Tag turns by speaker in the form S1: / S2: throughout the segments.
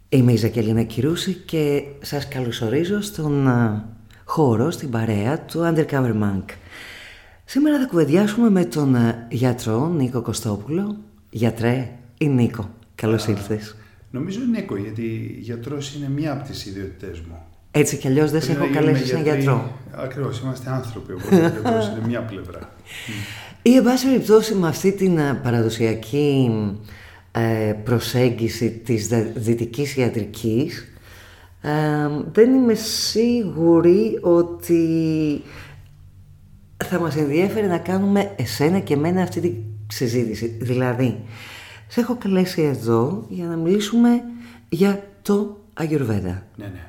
S1: Είμαι η Ζακελίνα Κυρούση και σας καλωσορίζω στον χώρο, στην παρέα του Undercover Monk. Σήμερα θα κουβεντιάσουμε με τον γιατρό Νίκο Κωστόπουλο. Γιατρέ ή Νίκο, καλώς ήρθες.
S2: Νομίζω Νίκο, γιατί γιατρός είναι μία από τις ιδιότητές μου.
S1: Έτσι κι αλλιώς δεν σε έχω καλέσει σαν γιατρό.
S2: Ακριβώς, είμαστε άνθρωποι, οπότε ο γιατρός είναι μία πλευρά.
S1: Ή εν πάση περιπτώσει με αυτή την παραδοσιακή προσέγγιση της δυτικής ιατρικής, δεν είμαι σίγουρη ότι θα μας ενδιέφερε να κάνουμε εσένα και εμένα αυτή τη συζήτηση. Δηλαδή, σε έχω καλέσει εδώ για να μιλήσουμε για το Αγιουρβέδα.
S2: Ναι.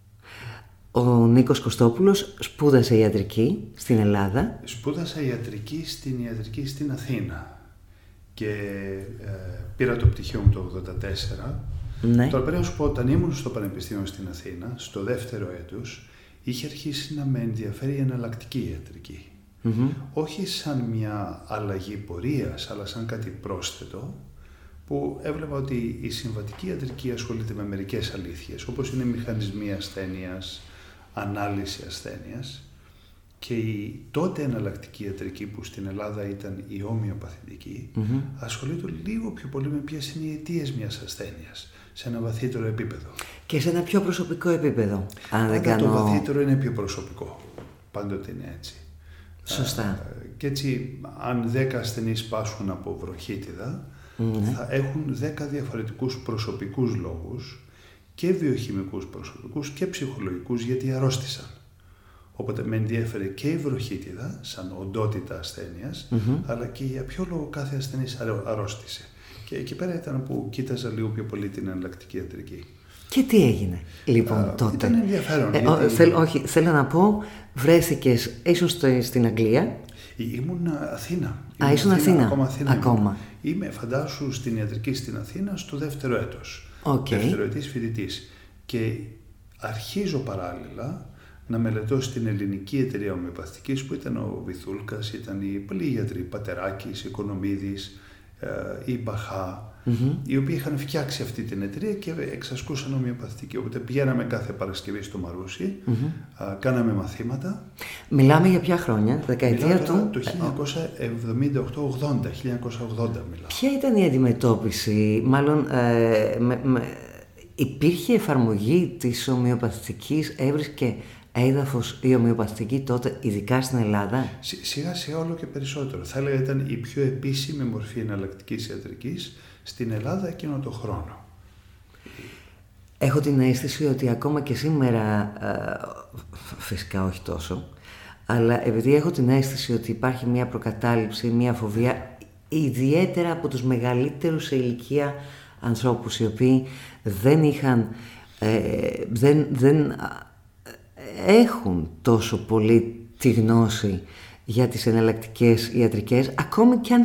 S1: Ο Νίκος Κωστόπουλος σπούδασε ιατρική στην Ελλάδα.
S2: Σπούδασα ιατρική στην Αθήνα και πήρα το πτυχίο μου το 1984.
S1: Ναι.
S2: Τώρα πρέπει να σου πω, όταν ήμουν στο Πανεπιστήμιο στην Αθήνα, στο δεύτερο έτος, είχε αρχίσει να με ενδιαφέρει η εναλλακτική ιατρική. Όχι σαν μια αλλαγή πορείας, αλλά σαν κάτι πρόσθετο, που έβλεπα ότι η συμβατική ιατρική ασχολείται με μερικές αλήθειες, όπως είναι μηχανισμοί ασθένειας, ανάλυση ασθένειας, και η τότε εναλλακτική ιατρική, που στην Ελλάδα ήταν η ομοιοπαθητική, ασχολείται λίγο πιο πολύ με ποιες είναι οι αιτίες μιας ασθένειας, σε ένα βαθύτερο επίπεδο.
S1: Και σε ένα πιο προσωπικό επίπεδο, αν δεν κάνω...
S2: Το βαθύτερο είναι πιο προσωπικό. Πάντοτε είναι έτσι.
S1: Σωστά.
S2: Και έτσι, αν 10 ασθενείς πάσχουν από βροχίτιδα, θα έχουν 10 διαφορετικούς προσωπικούς λόγους, και βιοχημικούς προσωπικούς και ψυχολογικούς, γιατί αρρώστησαν. Οπότε με ενδιέφερε και η βροχίτιδα σαν οντότητα ασθένειας, αλλά και για ποιο λόγο κάθε ασθενής αρρώστησε. Και εκεί πέρα ήταν που κοίταζα λίγο πιο πολύ την εναλλακτική ιατρική.
S1: Και τι έγινε λοιπόν τότε?
S2: Ήταν ενδιαφέρον.
S1: Θέλω να πω, βρέθηκες, ήσουν στην Αγγλία.
S2: Ήμουν Αθήνα.
S1: Ήσουν Αθήνα. Ακόμα.
S2: Είμαι, φαντάσου, στην ιατρική στην Αθήνα στο δεύτερο έτος.
S1: Okay.
S2: Δευτεροετής φοιτητής. Και αρχίζω παράλληλα να μελετώ στην ελληνική εταιρεία ομοιοπαθητικής, που ήταν ο Βυθούλκας, ήταν οι πολλοί γιατροί, Πατεράκης, Οικονομίδης, η Μπαχά, οι οποίοι είχαν φτιάξει αυτή την εταιρεία και εξασκούσαν ομοιοπαθητική. Οπότε πηγαίναμε κάθε Παρασκευή στο Μαρούσι, κάναμε μαθήματα.
S1: Μιλάμε για ποια χρόνια? Δεκαετία του...
S2: Το 1978-80, 1980 μιλάω.
S1: Ποια ήταν η αντιμετώπιση, μάλλον υπήρχε εφαρμογή της ομοιοπαθητικής, έβρισκε έδαφος η ομοιοπαθητική τότε, ειδικά στην Ελλάδα?
S2: Σιγά σιγά όλο και περισσότερο. Θα έλεγα ήταν η πιο επίσημη μορφή εναλλακτικής ιατρικής στην Ελλάδα εκείνο το χρόνο.
S1: Έχω την αίσθηση ότι ακόμα και σήμερα, φυσικά όχι τόσο, αλλά επειδή έχω την αίσθηση ότι υπάρχει μια προκατάληψη, μια φοβία, ιδιαίτερα από τους μεγαλύτερους σε ηλικία ανθρώπους, οι οποίοι δεν είχαν, δεν έχουν τόσο πολύ τη γνώση για τις εναλλακτικές ιατρικές, ακόμη και αν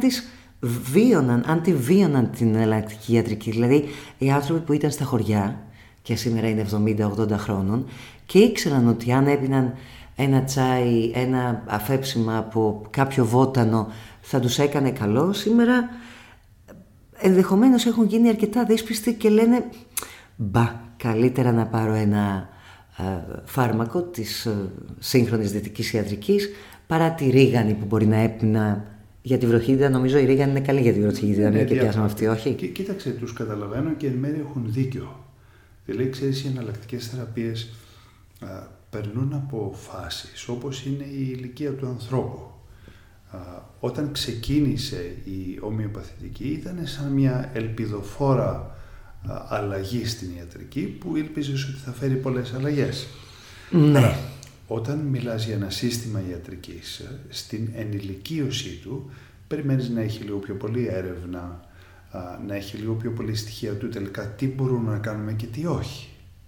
S1: τη βίωναν την εναλλακτική ιατρική. Δηλαδή οι άνθρωποι που ήταν στα χωριά και σήμερα είναι 70-80 χρόνων και ήξεραν ότι αν έπιναν ένα τσάι, ένα αφέψιμα από κάποιο βότανο θα τους έκανε καλό, σήμερα ενδεχομένως έχουν γίνει αρκετά δύσπιστοι και λένε καλύτερα να πάρω ένα φάρμακο της σύγχρονης δυτικής ιατρικής παρά τη ρίγανη που μπορεί να έπινα για τη βροχίτιδα. Νομίζω η ρίγανη είναι καλή για τη βροχίτιδα, μια και πιάσαμε αυτή, όχι?
S2: Κοίταξε, τους καταλαβαίνω και εν μέρει έχουν δίκιο. Δηλαδή, ξέρεις, οι εναλλακτικές θεραπείες περνούν από φάσεις, όπως είναι η ηλικία του ανθρώπου. Όταν ξεκίνησε η ομοιοπαθητική ήταν σαν μια ελπιδοφόρα αλλαγή στην ιατρική που ήλπιζες ότι θα φέρει πολλές αλλαγές.
S1: Ναι.
S2: Άρα, όταν μιλάς για ένα σύστημα ιατρικής, στην ενηλικίωσή του περιμένεις να έχει λίγο πιο πολύ έρευνα, να έχει λίγο πιο πολύ στοιχεία του τελικά τι μπορούμε να κάνουμε και τι όχι.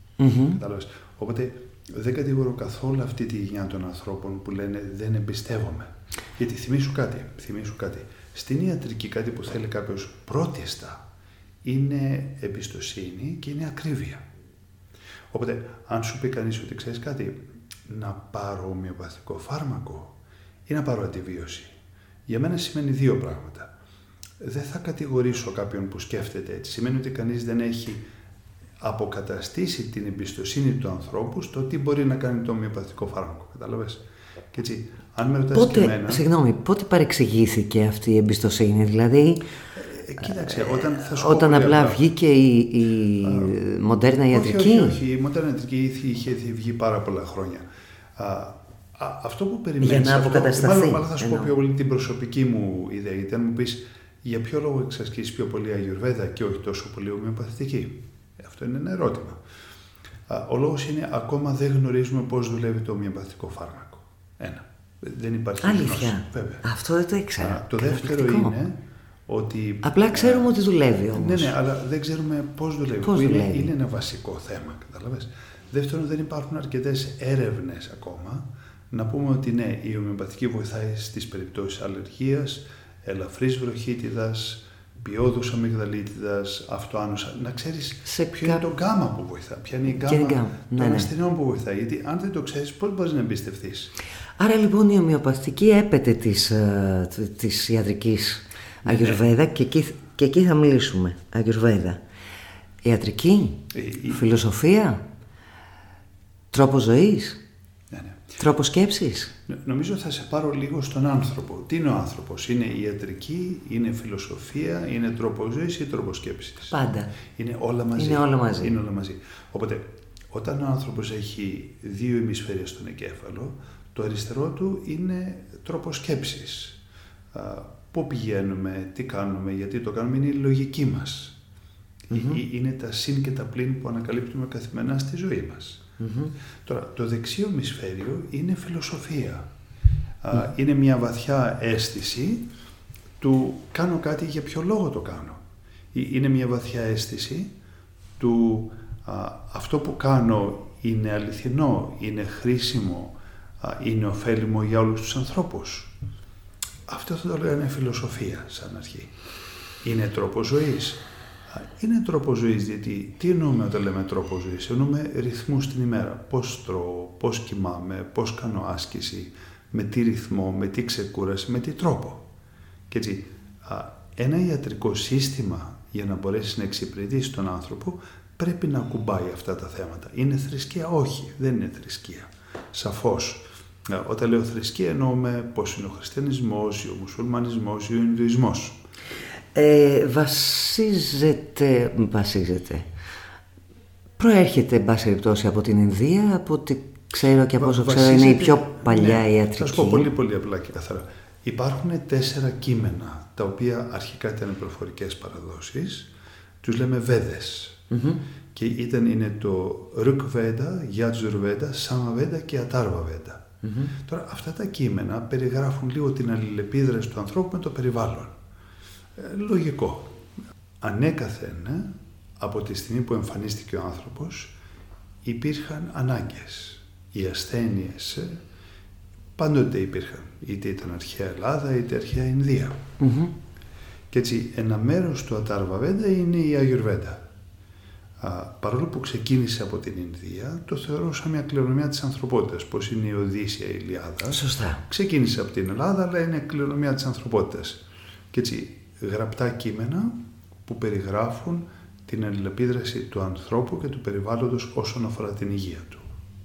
S2: Οπότε δεν κατηγορώ καθόλου αυτή τη γενιά των ανθρώπων που λένε δεν εμπιστεύομαι. Γιατί θυμήσου κάτι. Στην ιατρική κάτι που θέλει κάποιος πρώτιστα είναι εμπιστοσύνη και είναι ακρίβεια. Οπότε αν σου πει κανείς ότι ξέρεις κάτι, να πάρω ομοιοπαθητικό φάρμακο ή να πάρω αντιβίωση, για μένα σημαίνει δύο πράγματα. Δεν θα κατηγορήσω κάποιον που σκέφτεται έτσι. Σημαίνει ότι κανείς δεν έχει αποκαταστήσει την εμπιστοσύνη του ανθρώπου στο τι μπορεί να κάνει το ομοιοπαθητικό φάρμακο. Κατάλαβες? Και έτσι, αν με ρωτάς και εμένα...
S1: Συγγνώμη, πότε παρεξηγήθηκε αυτή η εμπιστοσύνη, δηλαδή...
S2: Κοίταξε,
S1: όταν απλά βγήκε η μοντέρνα ιατρική.
S2: Όχι, η μοντέρνα ιατρική είχε βγει πάρα πολλά χρόνια. Αυτό που περιμένεις...
S1: Για να αποκατασταθεί.
S2: Μάλλον θα σου πω πιο πολύ την προσωπική μου ιδέα, γιατί αν μου πεις για ποιο λόγο εξασκείς πιο πολύ αγιουρβέδα και όχι τόσο πολύ ομοιοπαθητική. Αυτό είναι ένα ερώτημα. Ο λόγος είναι ακόμα δεν γνωρίζουμε πώς δουλεύει το ομοιοπαθητικό φάρμακο. Δεν υπάρχει
S1: αλήθεια.
S2: Βέβαια.
S1: Αυτό δεν το ήξερα.
S2: Το δεύτερο είναι ότι...
S1: Απλά ξέρουμε ότι δουλεύει όμως.
S2: Ναι, αλλά δεν ξέρουμε πώς δουλεύει. Είναι ένα βασικό θέμα, κατάλαβες. Δεύτερον, δεν υπάρχουν αρκετές έρευνες ακόμα να πούμε ότι ναι, η ομοιοπαθική βοηθάει στις περιπτώσεις αλλεργίας, ελαφρής βροχίτιδας, ποιόδους αμυγδαλίτιδας, αυτοάνωσα. Να ξέρεις ποιο είναι το γκάμα που βοηθά, ποια είναι η γκάμα των ασθενειών που βοηθάει. Γιατί αν δεν το ξέρεις, πώς μπορείς να εμπιστευτείς.
S1: Άρα λοιπόν η ομοιοπαθική έπεται της ιατρικής αγιουρβέδα και εκεί θα μιλήσουμε. Αγιουρβέδα. Ιατρική, φιλοσοφία, τρόπο ζωής. Τρόπο σκέψης.
S2: Νομίζω θα σε πάρω λίγο στον άνθρωπο. Τι είναι ο άνθρωπος? Είναι ιατρική, είναι φιλοσοφία, είναι τρόπο ζωής ή τρόπο σκέψης?
S1: Πάντα.
S2: Είναι όλα μαζί. Είναι όλα μαζί. Οπότε, όταν ο άνθρωπος έχει δύο ημισφαίρια στον εγκέφαλο, το αριστερό του είναι τρόπο σκέψης. Πού πηγαίνουμε, τι κάνουμε, γιατί το κάνουμε, είναι η λογική μας. Είναι τα συν και τα πλην που ανακαλύπτουμε καθημερινά στη ζωή μας. Τώρα, το δεξιό ημισφαίριο είναι φιλοσοφία. Είναι μια βαθιά αίσθηση του κάνω κάτι, για ποιο λόγο το κάνω. Είναι μια βαθιά αίσθηση του αυτό που κάνω είναι αληθινό, είναι χρήσιμο, είναι ωφέλιμο για όλους τους ανθρώπους. Αυτό θα το λέγανε φιλοσοφία σαν αρχή. Είναι τρόπο ζωής. Είναι τρόπο ζωής, γιατί τι εννοούμε όταν λέμε τρόπο ζωής? Εννοούμε ρυθμούς την ημέρα. Πώς τρώω, πώς κοιμάμαι, πώς κάνω άσκηση, με τι ρυθμό, με τι ξεκούραση, με τι τρόπο. Και έτσι, ένα ιατρικό σύστημα για να μπορέσει να εξυπηρετήσει τον άνθρωπο πρέπει να ακουμπάει αυτά τα θέματα. Είναι θρησκεία? Όχι, δεν είναι θρησκεία. Σαφώς. Όταν λέω θρησκεία εννοούμε πώς είναι ο χριστιανισμός, ο μουσουλμανισμός, ο Ινδουισμός. Προέρχεται, εν πάση περιπτώσει, από την Ινδία, από ό,τι ξέρω και από όσο ξέρω είναι η πιο παλιά ιατρική. Θα σου πω πολύ πολύ απλά και καθαρά. Υπάρχουν 4 κείμενα, τα οποία αρχικά ήταν προφορικές παραδόσεις, τους λέμε Βέδες. Και είναι το Ρουκβέδα, Γιατζουρβέδα, Σαμαβέδα και Ατάρβαβέδα. Τώρα αυτά τα κείμενα περιγράφουν λίγο την αλληλεπίδραση του ανθρώπου με το περιβάλλον. Λογικό. Ανέκαθεν, από τη στιγμή που εμφανίστηκε ο άνθρωπος, υπήρχαν ανάγκες. Οι ασθένειες πάντοτε υπήρχαν. Είτε ήταν αρχαία Ελλάδα, είτε αρχαία Ινδία. Και έτσι ένα μέρος του Ατάρβαβέδα είναι η Αγιουρβέδα. Παρόλο που ξεκίνησε από την Ινδία, το θεωρώ σαν μια κληρονομιά της ανθρωπότητας, πως είναι η Οδύσσια, η Ιλιάδα.
S1: Σωστά.
S2: Ξεκίνησε από την Ελλάδα, αλλά είναι κληρονομιά της ανθρωπότητας. Και έτσι, γραπτά κείμενα που περιγράφουν την αλληλεπίδραση του ανθρώπου και του περιβάλλοντος όσον αφορά την υγεία του.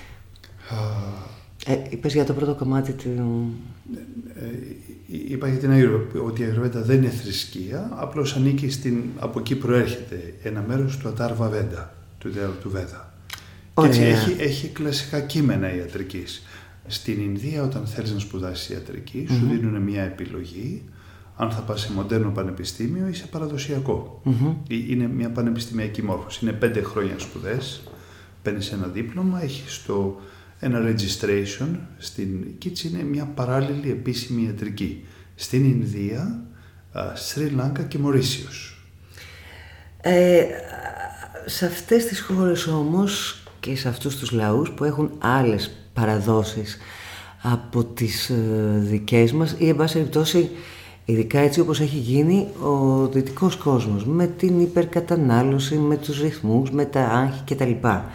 S1: Είπες για το πρώτο κομμάτι του...
S2: Είπα για την Αγιουρβέδα, ότι η Αγιουρβέδα δεν είναι θρησκεία, απλώς ανήκει από εκεί προέρχεται ένα μέρος του Ατάρβαβέδα, του Βέδα. Και έτσι έχει κλασικά κείμενα ιατρικής. Στην Ινδία, όταν θέλεις να σπουδάσεις ιατρική, σου δίνουν μια επιλογή. Αν θα πας σε μοντέρνο πανεπιστήμιο ή σε παραδοσιακό. Είναι μια πανεπιστημιακή μόρφωση. Είναι 5 χρόνια σπουδές, παίρνεις ένα δίπλωμα, έχεις ένα registration, και έτσι είναι μια παράλληλη επίσημη ιατρική. Στην Ινδία, Σρι Λάνκα και Μορίσιος.
S1: Σε αυτές τις χώρες όμως και σε αυτούς τους λαούς που έχουν άλλες παραδόσεις από τις δικές μας ή εν πάση περιπτώσει, ειδικά έτσι όπως έχει γίνει ο δυτικός κόσμος, με την υπερκατανάλωση, με τους ρυθμούς, με τα άγχη κτλ.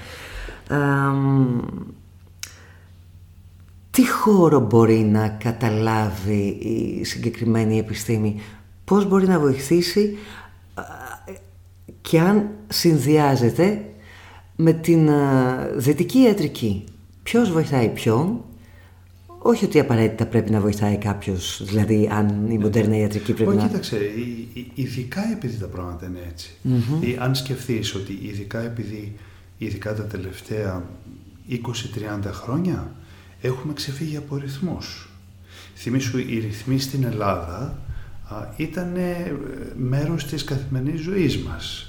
S1: Τι χώρο μπορεί να καταλάβει η συγκεκριμένη επιστήμη, πώς μπορεί να βοηθήσει και αν συνδυάζεται με την δυτική ιατρική. Ποιος βοηθάει ποιον? Όχι ότι απαραίτητα πρέπει να βοηθάει κάποιος, δηλαδή αν η μοντέρνα ιατρική πρέπει να...
S2: Κοίταξε, ειδικά επειδή τα πράγματα είναι έτσι. Αν σκεφτείς ότι ειδικά τα τελευταία 20-30 χρόνια έχουμε ξεφύγει από ρυθμούς. Θυμήσου, οι ρυθμοί στην Ελλάδα ήταν μέρος της καθημερινής ζωής μας.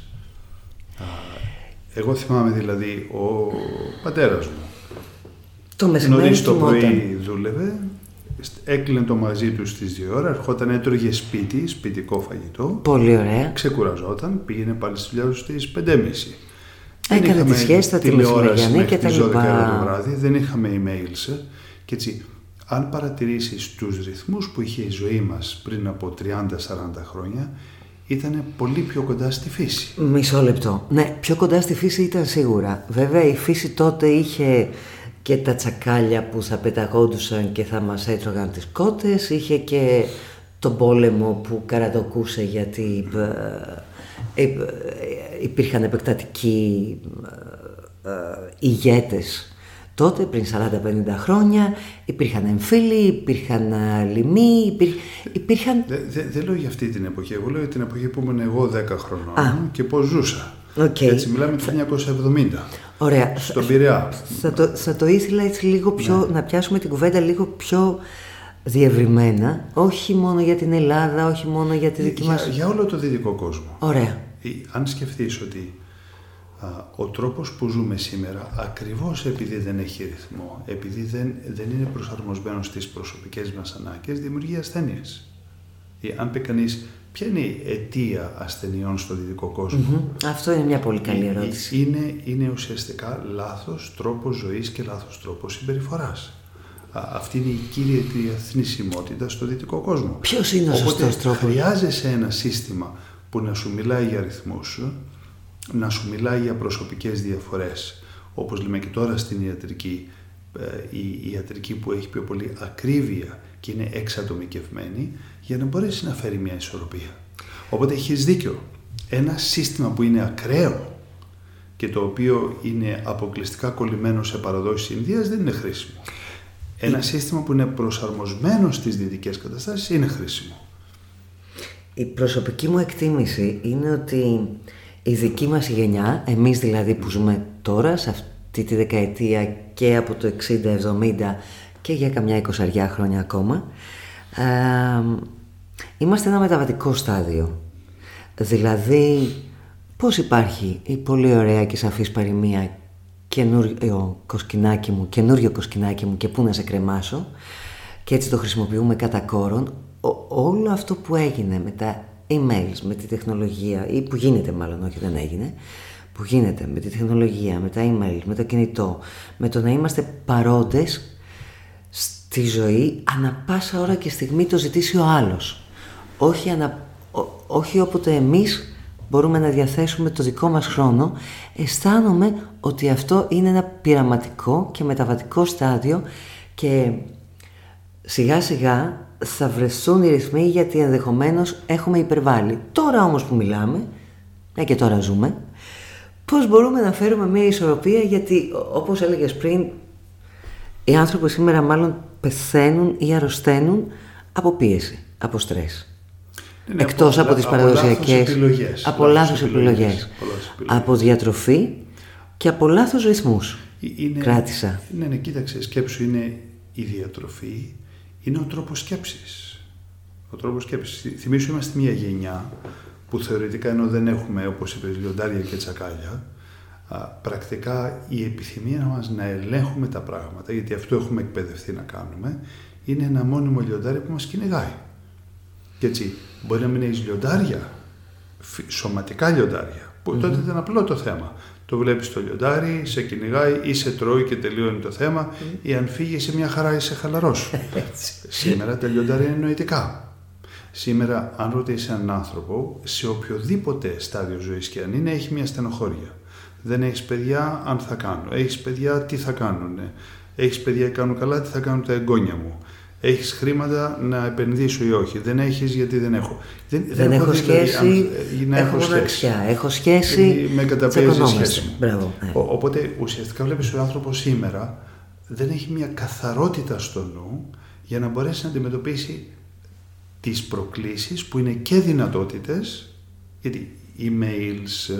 S2: Εγώ θυμάμαι δηλαδή ο πατέρας μου.
S1: Το μεσημέρι
S2: νωρίς το πρωί δούλευε, έκλεινε το μαζί του στις 2 ώρα, ερχόταν, έτρωγε σπιτικό φαγητό.
S1: Πολύ ωραία.
S2: Ξεκουραζόταν, πήγαινε πάλι στη δουλειά του στις 5:30.
S1: Έκανε τη σχέστα τη μεσημεριανή και τα λοιπά.
S2: Το βράδυ, δεν είχαμε emails και έτσι. Αν παρατηρήσεις τους ρυθμούς που είχε η ζωή μας πριν από 30-40 χρόνια, ήταν πολύ πιο κοντά στη φύση.
S1: Μισό λεπτό. Ναι, πιο κοντά στη φύση ήταν σίγουρα. Βέβαια η φύση τότε είχε και τα τσακάλια που θα πεταγόντουσαν και θα μας έτρωγαν τις κότες, είχε και τον πόλεμο που καρατοκούσε γιατί υπήρχαν επεκτατικοί ηγέτες. Τότε, πριν 40-50 χρόνια, υπήρχαν εμφύλοι, υπήρχαν λοιμοί, υπήρχαν...
S2: Δεν λέω για αυτή την εποχή, εγώ λέω για την εποχή που ήμουν εγώ 10 χρονών και πώς ζούσα. Έτσι μιλάμε το 1970.
S1: Ωραία.
S2: Στον Πειραιά.
S1: Θα το ήθελα έτσι λίγο πιο, να πιάσουμε την κουβέντα λίγο πιο διευρυμένα, όχι μόνο για την Ελλάδα, όχι μόνο για τη δική μας...
S2: Για όλο το δυτικό κόσμο.
S1: Ωραία.
S2: Αν σκεφτείς ότι ο τρόπος που ζούμε σήμερα, ακριβώς επειδή δεν έχει ρυθμό, επειδή δεν είναι προσαρμοσμένος στις προσωπικές μας ανάγκες, δημιουργεί ασθένειες. Αν πει κανείς, ποια είναι η αιτία ασθενειών στο δυτικό κόσμο?
S1: Αυτό είναι μια πολύ καλή ερώτηση.
S2: Είναι ουσιαστικά λάθος τρόπος ζωής και λάθος τρόπος συμπεριφοράς. Αυτή είναι η κύρια θνησιμότητα στο δυτικό κόσμο.
S1: Ποιος είναι ο σωστός τρόπος?
S2: Χρειάζεσαι ένα σύστημα που να σου μιλάει για ρυθμούς, να σου μιλάει για προσωπικές διαφορές, όπως λέμε και τώρα στην ιατρική, η ιατρική που έχει πιο πολύ ακρίβεια και είναι εξατομικευμένη, για να μπορέσει να φέρει μια ισορροπία. Οπότε έχεις δίκιο. Ένα σύστημα που είναι ακραίο και το οποίο είναι αποκλειστικά κολλημένο σε παραδόσεις Ινδίας δεν είναι χρήσιμο. Ένα σύστημα που είναι προσαρμοσμένο στις δυτικές καταστάσεις είναι χρήσιμο.
S1: Η προσωπική μου εκτίμηση είναι ότι η δική μας γενιά, εμείς δηλαδή που ζούμε τώρα, σε αυτή τη δεκαετία και από το 60-70 και για καμιά 20 χρόνια ακόμα, είμαστε ένα μεταβατικό στάδιο. Δηλαδή, πώς υπάρχει η πολύ ωραία και σαφής παροιμία καινούριο κοσκινάκι μου και πού να σε κρεμάσω, και έτσι το χρησιμοποιούμε κατά κόρον. Όλο αυτό που έγινε με τα emails, με τη τεχνολογία, ή που γίνεται μάλλον, όχι δεν έγινε, που γίνεται με τη τεχνολογία, με τα email, με το κινητό, με το να είμαστε παρόντες στη ζωή ανά πάσα ώρα και στιγμή το ζητήσει ο άλλος. Όχι όποτε εμείς μπορούμε να διαθέσουμε το δικό μας χρόνο. Αισθάνομαι ότι αυτό είναι ένα πειραματικό και μεταβατικό στάδιο και σιγά σιγά θα βρεθούν οι ρυθμοί, γιατί ενδεχομένως έχουμε υπερβάλει. Τώρα όμως που μιλάμε, και τώρα ζούμε, πώς μπορούμε να φέρουμε μια ισορροπία, γιατί όπως έλεγες πριν, οι άνθρωποι σήμερα μάλλον πεθαίνουν ή αρρωσταίνουν από πίεση, από στρες. Εκτός από τις παραδοσιακές, από λάθος επιλογές, από διατροφή και από λάθος ρυθμούς. Κράτησα.
S2: Ναι, κοίταξε, σκέψου, είναι η διατροφή, είναι ο τρόπος σκέψης. Ο τρόπος σκέψης. Θυμήσου, είμαστε μια γενιά που θεωρητικά, ενώ δεν έχουμε, όπως είπες, λιοντάρια και τσακάλια, πρακτικά η επιθυμία μας να ελέγχουμε τα πράγματα, γιατί αυτό έχουμε εκπαιδευτεί να κάνουμε, είναι ένα μόνιμο λιοντάρι που μας κυνηγάει. Και έτσι, μπορεί να μην έχεις λιοντάρια, σωματικά λιοντάρια, που τότε ήταν απλό το θέμα. Το βλέπεις το λιοντάρι, σε κυνηγάει ή σε τρώει και τελειώνει το θέμα, ή αν φύγει σε μια χαρά είσαι χαλαρός. Σήμερα τα λιοντάρια είναι νοητικά. Σήμερα, αν ρωτήσεις έναν άνθρωπο, σε οποιοδήποτε στάδιο ζωής και αν είναι, έχει μια στενοχώρια. Δεν έχεις παιδιά, αν θα κάνω. Έχεις παιδιά, τι θα κάνουν. Έχεις παιδιά, κάνουν καλά, τι θα κάνουν τα εγγόνια μου. Έχεις χρήματα να επενδύσω ή όχι? Δεν έχεις γιατί δεν έχω.
S1: Δεν έχω σχέση, έχω μοναξιά, έχω σχέση,
S2: με καταπιέζει σχέση μου.
S1: Μπράβο, ναι.
S2: Οπότε ουσιαστικά βλέπεις ότι ο άνθρωπος σήμερα δεν έχει μια καθαρότητα στο νου για να μπορέσει να αντιμετωπίσει τις προκλήσεις που είναι και δυνατότητες, γιατί emails,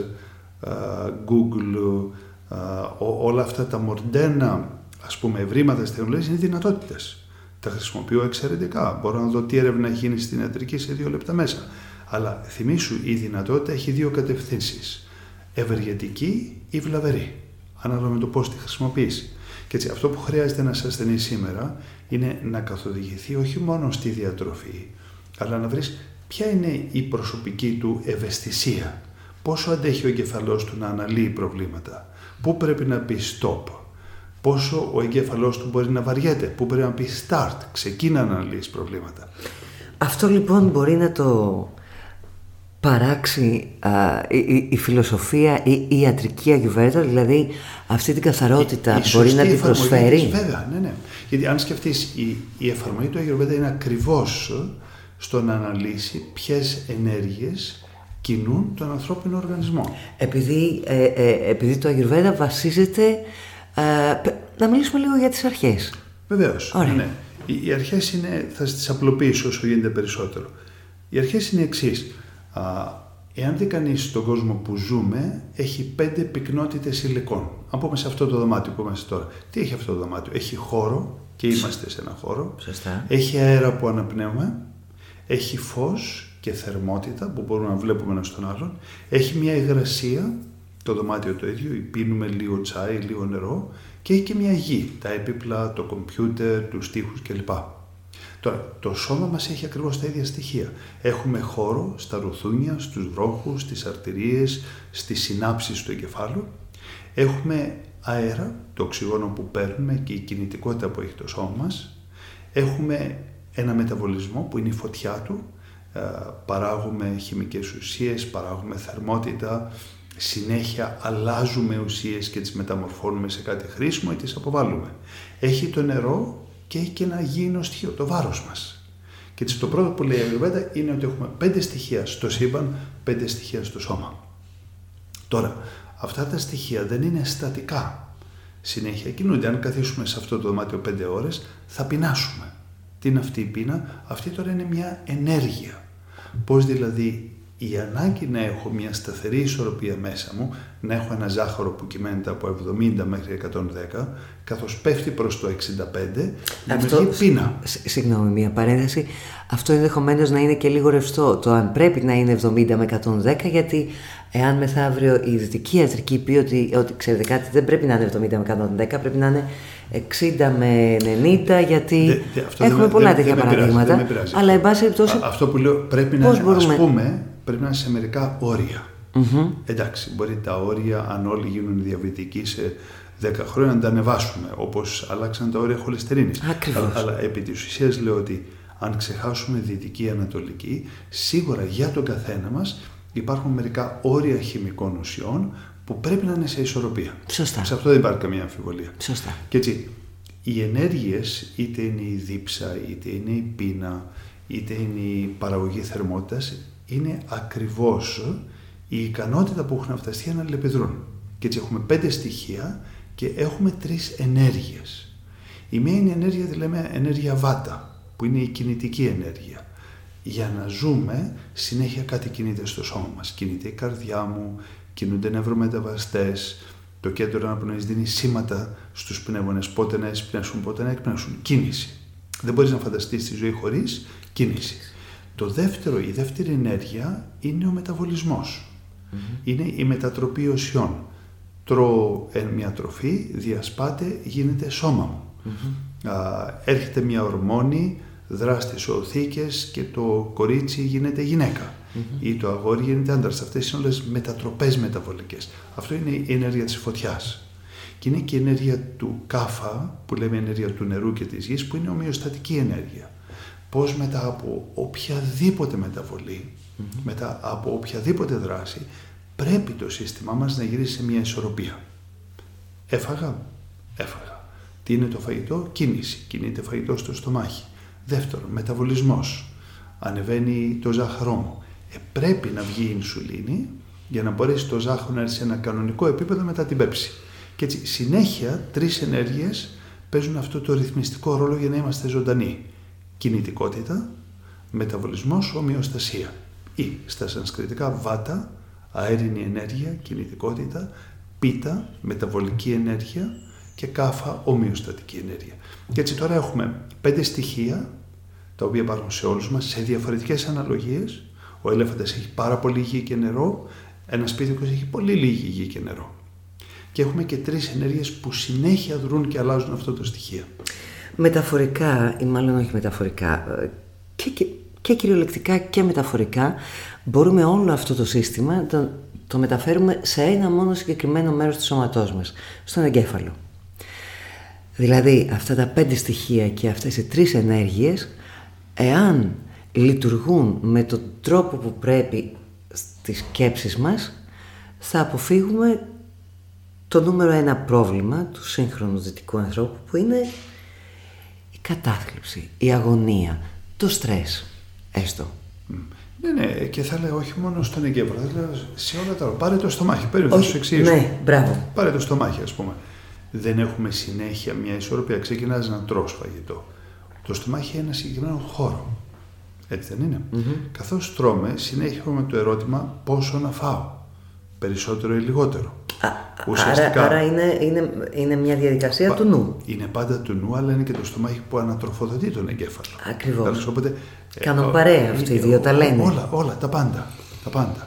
S2: Google, όλα αυτά τα μοντέρνα, ας πούμε, ευρήματα της τεχνολογίας είναι δυνατότητες. Τα χρησιμοποιώ εξαιρετικά. Μπορώ να δω τι έρευνα έχει γίνει στην ιατρική σε 2 λεπτά μέσα. Αλλά θυμήσου, η δυνατότητα έχει 2 κατευθύνσεις. Ευεργετική ή βλαβερή. Ανάλογα με το πώς τη χρησιμοποιήσει. Και έτσι, αυτό που χρειάζεται ένας ασθενής σήμερα είναι να καθοδηγηθεί όχι μόνο στη διατροφή, αλλά να βρεις ποια είναι η προσωπική του ευαισθησία. Πόσο αντέχει ο εγκεφαλός του να αναλύει προβλήματα. Πού πρέπει να πει stop. Πόσο ο εγκέφαλός του μπορεί να βαριέται. Πού πρέπει να πει start. Ξεκίνα να αναλύεις προβλήματα.
S1: Αυτό λοιπόν μπορεί να το παράξει η φιλοσοφία ή η ιατρική Αγιουρβέδα, δηλαδή αυτή την καθαρότητα μπορεί να την προσφέρει.
S2: Βέβαια, ναι. Γιατί αν σκεφτείς, η εφαρμογή του Αγιουρβέδα είναι ακριβώς στο να αναλύσει ποιες ενέργειες κινούν τον ανθρώπινο οργανισμό.
S1: Επειδή το Αγιουρβέδα βασίζεται... να μιλήσουμε λίγο για τις αρχές.
S2: Βεβαίως. Ναι. Οι αρχές είναι, θα τις απλοποιήσω όσο γίνεται περισσότερο. Οι αρχές είναι εξής. Εάν δει κανείς τον κόσμο που ζούμε, έχει 5 πυκνότητες υλικών. Αν πούμε σε αυτό το δωμάτιο που είμαστε τώρα. Τι έχει αυτό το δωμάτιο? Έχει χώρο και είμαστε σε ένα χώρο.
S1: Σωστά.
S2: Έχει αέρα που αναπνέουμε. Έχει φως και θερμότητα που μπορούμε να βλέπουμε ένας τον άλλον. Έχει μια υγρασία, το δωμάτιο το ίδιο, πίνουμε λίγο τσάι, λίγο νερό, και έχει και μια γη, τα έπιπλα, το κομπιούτερ, τους τοίχους κλπ. Τώρα, το σώμα μας έχει ακριβώς τα ίδια στοιχεία. Έχουμε χώρο στα ρουθούνια, στους βρόχους, στις αρτηρίες, στις συνάψεις του εγκεφάλου. Έχουμε αέρα, το οξυγόνο που παίρνουμε και η κινητικότητα που έχει το σώμα μας. Έχουμε ένα μεταβολισμό που είναι η φωτιά του. Παράγουμε χημικές ουσίες, παράγουμε θερμότητα, συνέχεια αλλάζουμε ουσίες και τις μεταμορφώνουμε σε κάτι χρήσιμο ή τις αποβάλλουμε. Έχει το νερό και έχει και ένα γήινο στοιχείο, το βάρος μας. Και έτσι το πρώτο που λέει η Αγιουρβέδα είναι ότι έχουμε 5 στοιχεία στο σύμπαν, 5 στοιχεία στο σώμα. Τώρα, αυτά τα στοιχεία δεν είναι στατικά. Συνέχεια κινούνται. Αν καθίσουμε σε αυτό το δωμάτιο 5 ώρες, θα πεινάσουμε. Τι είναι αυτή η πείνα? Αυτή τώρα είναι μια ενέργεια. Πώς δηλαδή η ανάγκη να έχω μια σταθερή ισορροπία μέσα μου, να έχω ένα ζάχαρο που κυμαίνεται από 70 μέχρι 110, καθώς πέφτει προς το 65, δημιουργεί πείνα.
S1: Συγγνώμη, μια παρένθεση. Αυτό ενδεχομένως να είναι και λίγο ρευστό. Το αν πρέπει να είναι 70 με 110, γιατί εάν μεθαύριο η δυτική ιατρική πει ότι ξέρετε κάτι, δεν πρέπει να είναι 70 με 110, πρέπει να είναι 60 με 90, γιατί έχουμε πολλά τέτοια παραδείγματα. Αλλά εν πάση περιπτώσει.
S2: Αυτό που λέω πρέπει να είναι, ας πούμε, πρέπει να είναι σε μερικά όρια. Εντάξει, μπορεί τα όρια, αν όλοι γίνουν διαβητικοί σε 10 χρόνια, να τα ανεβάσουμε, όπως αλλάξαν τα όρια χολυστερίνης. Αλλά επί της ουσίας λέω ότι αν ξεχάσουμε δυτική ανατολική, σίγουρα για τον καθένα μας υπάρχουν μερικά όρια χημικών ουσιών που πρέπει να είναι σε ισορροπία.
S1: Σωστά.
S2: Σε αυτό δεν υπάρχει καμία αμφιβολία.
S1: Σωστά.
S2: Και έτσι, οι ενέργειες, είτε είναι η δίψα, είτε είναι η πείνα, είτε είναι η παραγωγή θερμότητας, είναι ακριβώς η ικανότητα που έχουν αυτά τα στοιχεία να αλληλεπιδρούν. Και έτσι έχουμε 5 στοιχεία και έχουμε 3 ενέργειες. Η μία είναι η ενέργεια, τη λέμε ενέργεια βάτα, που είναι η κινητική ενέργεια. Για να ζούμε, συνέχεια κάτι κινείται στο σώμα μας. Κινείται η καρδιά μου, κινούνται νευρομεταβαστές, το κέντρο αναπνοής δίνει σήματα στους πνεύμονες, πότε να εισπνεύσουν, πότε να εκπνεύσουν. Κίνηση. Δεν μπορείς να φανταστείς τη ζωή χωρίς κίνηση. Η δεύτερη ενέργεια είναι ο μεταβολισμός. Είναι η μετατροπή ουσιών. Τρώω μια τροφή, διασπάται, γίνεται σώμα μου. Έρχεται μια ορμόνη, δρά στις οθήκες και το κορίτσι γίνεται γυναίκα. Ή το αγόρι γίνεται άντρας. Αυτές είναι όλες μετατροπές μεταβολικές. Αυτό είναι η ενέργεια της φωτιάς. Και είναι και η ενέργεια του κάφα, που λέμε ενέργεια του νερού και της γης, που είναι ομοιοστατική ενέργεια. Πώς μετά από οποιαδήποτε μεταβολή, μετά από οποιαδήποτε δράση, πρέπει το σύστημά μας να γυρίσει σε μια ισορροπία. Έφαγα. Τι είναι το φαγητό? Κίνηση. Κινείται φαγητό στο στομάχι. Δεύτερον, μεταβολισμός. Ανεβαίνει το ζάχαρό. Πρέπει να βγει η ινσουλίνη για να μπορέσει το ζάχαρο να έρθει σε ένα κανονικό επίπεδο μετά την πέψη. Και έτσι συνέχεια 3 ενέργειες παίζουν αυτό το ρυθμιστικό ρόλο για να είμαστε ζωντανοί. Κινητικότητα, μεταβολισμός, ομοιοστασία. Ή στα σανσκριτικά βάτα, αέρινη ενέργεια, κινητικότητα, πίτα, μεταβολική ενέργεια και κάφα, ομοιοστατική ενέργεια. Και έτσι τώρα έχουμε 5 στοιχεία τα οποία υπάρχουν σε όλους μας σε διαφορετικές αναλογίες. Ο έλεφαντας έχει πάρα πολύ γη και νερό, ένας πίθηκος έχει πολύ λίγη γη και νερό. Και έχουμε και 3 ενέργειες που συνέχεια δρούν και αλλάζουν αυτό το στοιχείο.
S1: Μεταφορικά, ή μάλλον όχι μεταφορικά, και κυριολεκτικά και μεταφορικά, μπορούμε όλο αυτό το σύστημα το μεταφέρουμε σε ένα μόνο συγκεκριμένο μέρος του σώματός μας, στον εγκέφαλο. Δηλαδή, αυτά τα 5 στοιχεία και αυτές οι 3 ενέργειες, εάν λειτουργούν με τον τρόπο που πρέπει στις σκέψεις μας, θα αποφύγουμε το νούμερο 1 πρόβλημα του σύγχρονου δυτικού ανθρώπου, που είναι η κατάθλιψη, η αγωνία, το στρες, έστω.
S2: Ναι, και θα λέω όχι μόνο στον εγκέφαλο, θα λέω σε όλα τα. Πάρε το στομάχι, θα σου εξηγήσω.
S1: Ναι, μπράβο.
S2: Πάρε το στομάχι, ας πούμε. Δεν έχουμε συνέχεια μια ισορροπία. Ξεκινάς να τρως φαγητό. Το στομάχι έχει ένα συγκεκριμένο χώρο. Έτσι δεν είναι? Καθώς τρώμε, συνέχεια έχουμε το ερώτημα πόσο να φάω. Περισσότερο ή λιγότερο.
S1: Άρα είναι μια διαδικασία του νου.
S2: Είναι πάντα του νου, αλλά είναι και το στομάχι που ανατροφοδοτεί τον εγκέφαλο.
S1: Ακριβώς.
S2: Οπότε,
S1: κάνουν παρέα αυτοί οι δύο, τα λένε.
S2: Όλα, τα πάντα.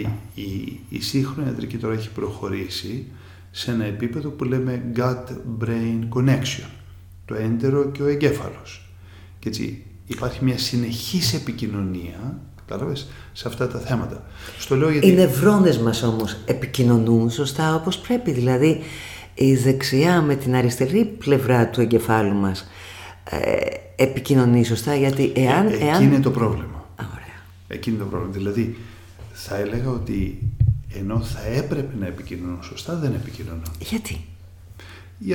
S2: Η σύγχρονη ιατρική τώρα έχει προχωρήσει σε ένα επίπεδο που λέμε gut-brain connection. Το έντερο και ο εγκέφαλος. Και έτσι υπάρχει μια συνεχής επικοινωνία, κατάλαβες, σε αυτά τα θέματα. Στο λέω γιατί...
S1: Οι νευρώνες μας όμως επικοινωνούν σωστά όπως πρέπει. Δηλαδή η δεξιά με την αριστερή πλευρά του εγκεφάλου μας επικοινωνεί σωστά, γιατί
S2: Εκεί είναι το πρόβλημα.
S1: Ωραία.
S2: Εκεί είναι το πρόβλημα. Δηλαδή θα έλεγα ότι ενώ θα έπρεπε να επικοινωνούν σωστά, δεν επικοινωνούν.
S1: Γιατί?
S2: Για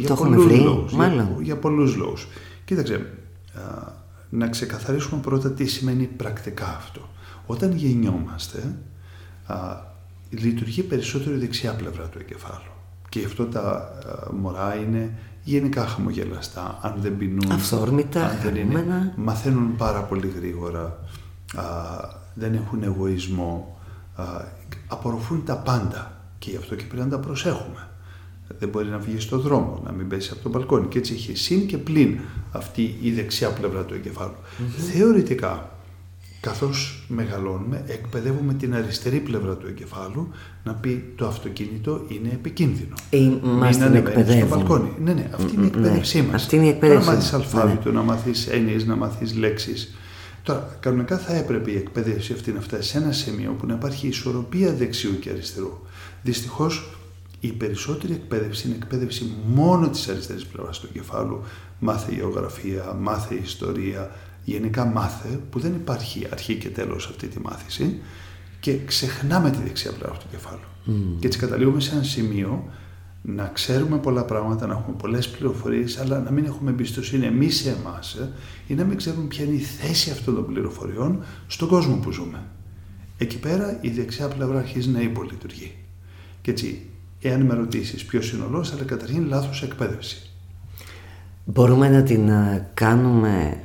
S2: πολλούς λόγους. Κοίταξε, να ξεκαθαρίσουμε πρώτα τι σημαίνει πρακτικά αυτό. Όταν γεννιόμαστε, λειτουργεί περισσότερο η δεξιά πλευρά του εγκεφάλου. Και γι' αυτό τα μωρά είναι γενικά χαμογελαστά, αν δεν πεινούν,
S1: αυθόρμητα,
S2: μαθαίνουν πάρα πολύ γρήγορα, δεν έχουν εγωισμό, απορροφούν τα πάντα και γι' αυτό και πρέπει να τα προσέχουμε. Δεν μπορεί να βγει στον δρόμο, να μην πέσει από το μπαλκόνι. Και έτσι έχει συν και πλην αυτή η δεξιά πλευρά του εγκεφάλου. Θεωρητικά, καθώς μεγαλώνουμε, εκπαιδεύουμε την αριστερή πλευρά του εγκεφάλου να πει το αυτοκίνητο είναι επικίνδυνο.
S1: Μας την εκπαιδεύουν.
S2: Στο μπαλκόνι. Ναι, αυτή είναι η εκπαίδευσή μας.
S1: Αυτή είναι η εκπαίδευση.
S2: Να μάθεις αλφάβητο, να μάθεις έννοιες, να μάθεις λέξεις. Τώρα, κανονικά θα έπρεπε η εκπαίδευση αυτή να φτάσει σε ένα σημείο που να υπάρχει ισορροπία δεξιού και αριστερού. Δυστυχώς, η περισσότερη εκπαίδευση είναι εκπαίδευση μόνο της αριστερής πλευράς του εγκεφάλου. Μάθε γεωγραφία, μάθε ιστορία, γενικά μάθε, που δεν υπάρχει αρχή και τέλος αυτή τη μάθηση, και ξεχνάμε τη δεξιά πλευρά του εγκεφάλου. Και έτσι καταλήγουμε σε ένα σημείο να ξέρουμε πολλά πράγματα, να έχουμε πολλές πληροφορίες, αλλά να μην έχουμε εμπιστοσύνη εμείς σε εμάς ή να μην ξέρουμε ποια είναι η θέση αυτών των πληροφοριών στον κόσμο που ζούμε. Εκεί πέρα η δεξιά πλευρά αρχίζει να υπολειτουργεί. Και έτσι, εάν με ρωτήσεις ποιος είναι ο λόγος, αλλά καταρχήν λάθος εκπαίδευση.
S1: Μπορούμε να την κάνουμε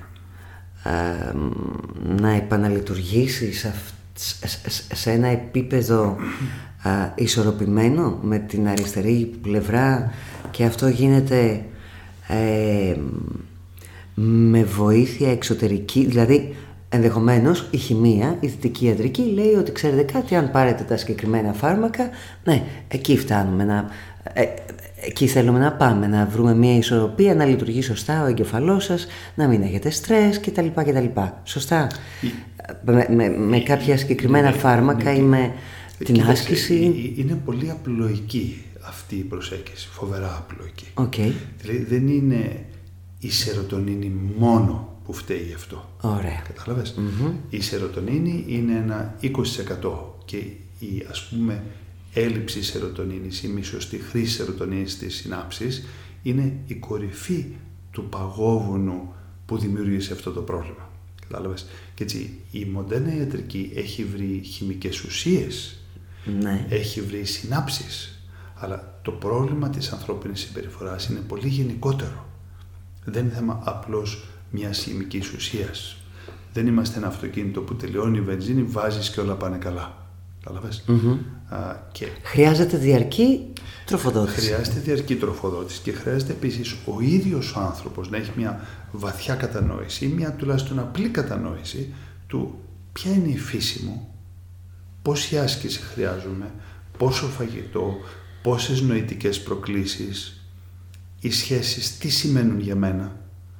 S1: να επαναλειτουργήσει σε ένα επίπεδο ισορροπημένο με την αριστερή πλευρά, και αυτό γίνεται με βοήθεια εξωτερική, δηλαδή ενδεχομένως η χημεία, η δυτική ιατρική λέει ότι ξέρετε κάτι, αν πάρετε τα συγκεκριμένα φάρμακα, ναι, εκεί φτάνουμε, εκεί θέλουμε να πάμε, να βρούμε μια ισορροπία, να λειτουργεί σωστά ο εγκεφαλός σας, να μην έχετε στρες κτλ. Σωστά. Με κάποια συγκεκριμένα φάρμακα ή με την άσκηση.
S2: Είναι πολύ απλοϊκή αυτή η προσέγγιση, φοβερά απλοϊκή.
S1: Okay.
S2: Δηλαδή δεν είναι η σερωτονίνη μόνο που φταίει γι' αυτό.
S1: Ωραία.
S2: Κατάλαβες. Η σερωτονίνη είναι ένα 20% και η, ας πούμε, έλλειψη σερωτονίνης ή μη σωστή χρήση σερωτονίνης στις συνάψεις είναι η κορυφή του παγόβουνου που δημιούργησε αυτό το πρόβλημα. Κατάλαβες. Και έτσι η μοντέρνα ιατρική έχει βρει χημικές ουσίες,
S1: Ναι.
S2: έχει βρει συνάψεις, αλλά το πρόβλημα της ανθρώπινης συμπεριφοράς είναι πολύ γενικότερο. Δεν είναι θέμα απλώς μιας χημικής ουσίας. Δεν είμαστε ένα αυτοκίνητο που τελειώνει η βενζίνη, βάζεις και όλα πάνε καλά. Κατάλαβες. Και
S1: χρειάζεται διαρκή τροφοδότηση.
S2: χρειάζεται διαρκή τροφοδότηση και χρειάζεται επίσης ο ίδιος ο άνθρωπος να έχει μια βαθιά κατανόηση ή μια τουλάχιστον απλή κατανόηση του ποια είναι η φύση μου, πόση άσκηση χρειάζομαι, πόσο φαγητό, πόσες νοητικές προκλήσεις, οι σχέσεις τι σημαίνουν για μένα,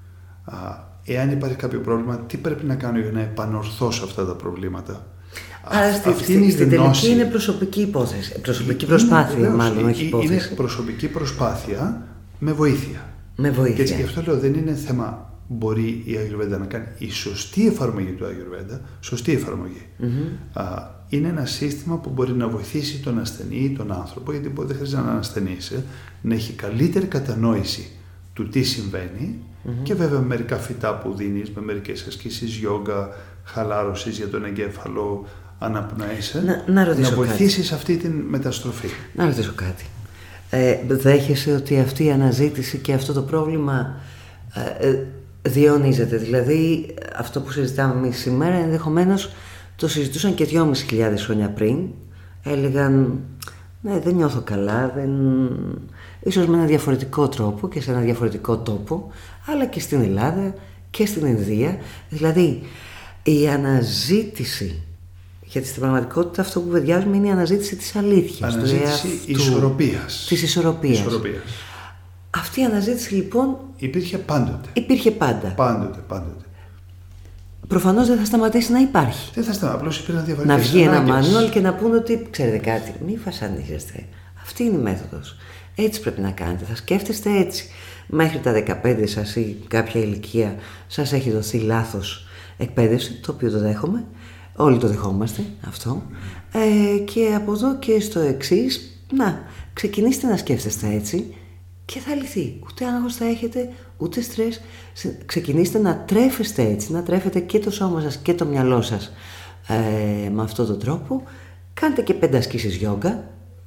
S2: εάν υπάρχει κάποιο πρόβλημα, τι πρέπει να κάνω για να επανορθώσω αυτά τα προβλήματα.
S1: Άρα στην τελική είναι προσωπική υπόθεση, προσωπική προσπάθεια μάλλον, όχι υπόθεση.
S2: Είναι προσωπική προσπάθεια με βοήθεια.
S1: Με βοήθεια.
S2: Και έτσι γι' αυτό λέω δεν είναι θέμα μπορεί η Αγιουρβέντα να κάνει η σωστή εφαρμογή του Αγιουρβέντα, σωστή εφαρμογή. Είναι ένα σύστημα που μπορεί να βοηθήσει τον ασθενή ή τον άνθρωπο, γιατί δεν χρειάζεται να ανασθενήσει, να έχει καλύτερη κατανόηση του τι συμβαίνει και βέβαια με μερικά φυτά που δίνεις, με μερικές ασκήσεις γιόγκα, χαλάρωσης για τον εγκέφαλο, αναπνοέσαι, να βοηθήσεις αυτή την μεταστροφή.
S1: Να ρωτήσω κάτι. Δέχεσαι ότι αυτή η αναζήτηση και αυτό το πρόβλημα διαιωνίζεται? Δηλαδή αυτό που συζητάμε εμείς σήμερα ενδεχομένως το συζητούσαν και 2.500 χρόνια πριν. Έλεγαν ναι, δεν νιώθω καλά, ίσως με ένα διαφορετικό τρόπο και σε ένα διαφορετικό τόπο, αλλά και στην Ελλάδα και στην Ινδία. Δηλαδή η αναζήτηση, γιατί στην πραγματικότητα αυτό που βεδιάζουμε είναι η αναζήτηση της αλήθειας.
S2: Αναζήτηση ισορροπίας.
S1: Της ισορροπίας. Αυτή η αναζήτηση λοιπόν
S2: υπήρχε πάντοτε.
S1: Υπήρχε πάντα.
S2: Πάντοτε.
S1: Προφανώς δεν θα σταματήσει να υπάρχει.
S2: Δεν θα σταματήσει, απλώς υπήρχαν διαφορετικές
S1: να βγει
S2: ανάγκες.
S1: ένα manual και να πούνε ότι ξέρετε κάτι, μη φασανίζεστε. Αυτή είναι η μέθοδος. Έτσι πρέπει να κάνετε. Θα σκέφτεστε έτσι. Μέχρι τα 15 σας ή κάποια ηλικία σας έχει δοθεί λάθος εκπαίδευση, το οποίο το δέχομαι. Όλοι το δεχόμαστε αυτό. Και από εδώ και στο εξής, να ξεκινήστε να σκέφτεστε έτσι και θα λυθεί. Ούτε άγχος θα έχετε, ούτε στρες. Ξεκινήστε να τρέφεστε έτσι, να τρέφετε και το σώμα σας και το μυαλό σας με αυτόν τον τρόπο. Κάντε και 5 ασκήσεις γιόγκα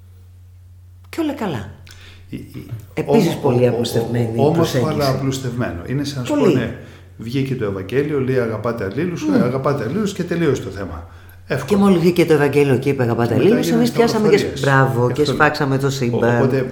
S1: και όλα καλά. Επίσης πολύ απλουστευμένη
S2: όμορφο αλλά απλουστευμένο. Είναι σαν να σου πω, ναι, βγήκε το Ευαγγέλιο, λέει αγαπάτε αλλήλους, και τελείωσε το θέμα. Εύκολο.
S1: Και μόλις βγήκε το Ευαγγέλιο και είπε αγαπάτε αλλήλους, εμείς πιάσαμε και μπράβο και σφάξαμε το σύμπαν.
S2: Οπότε,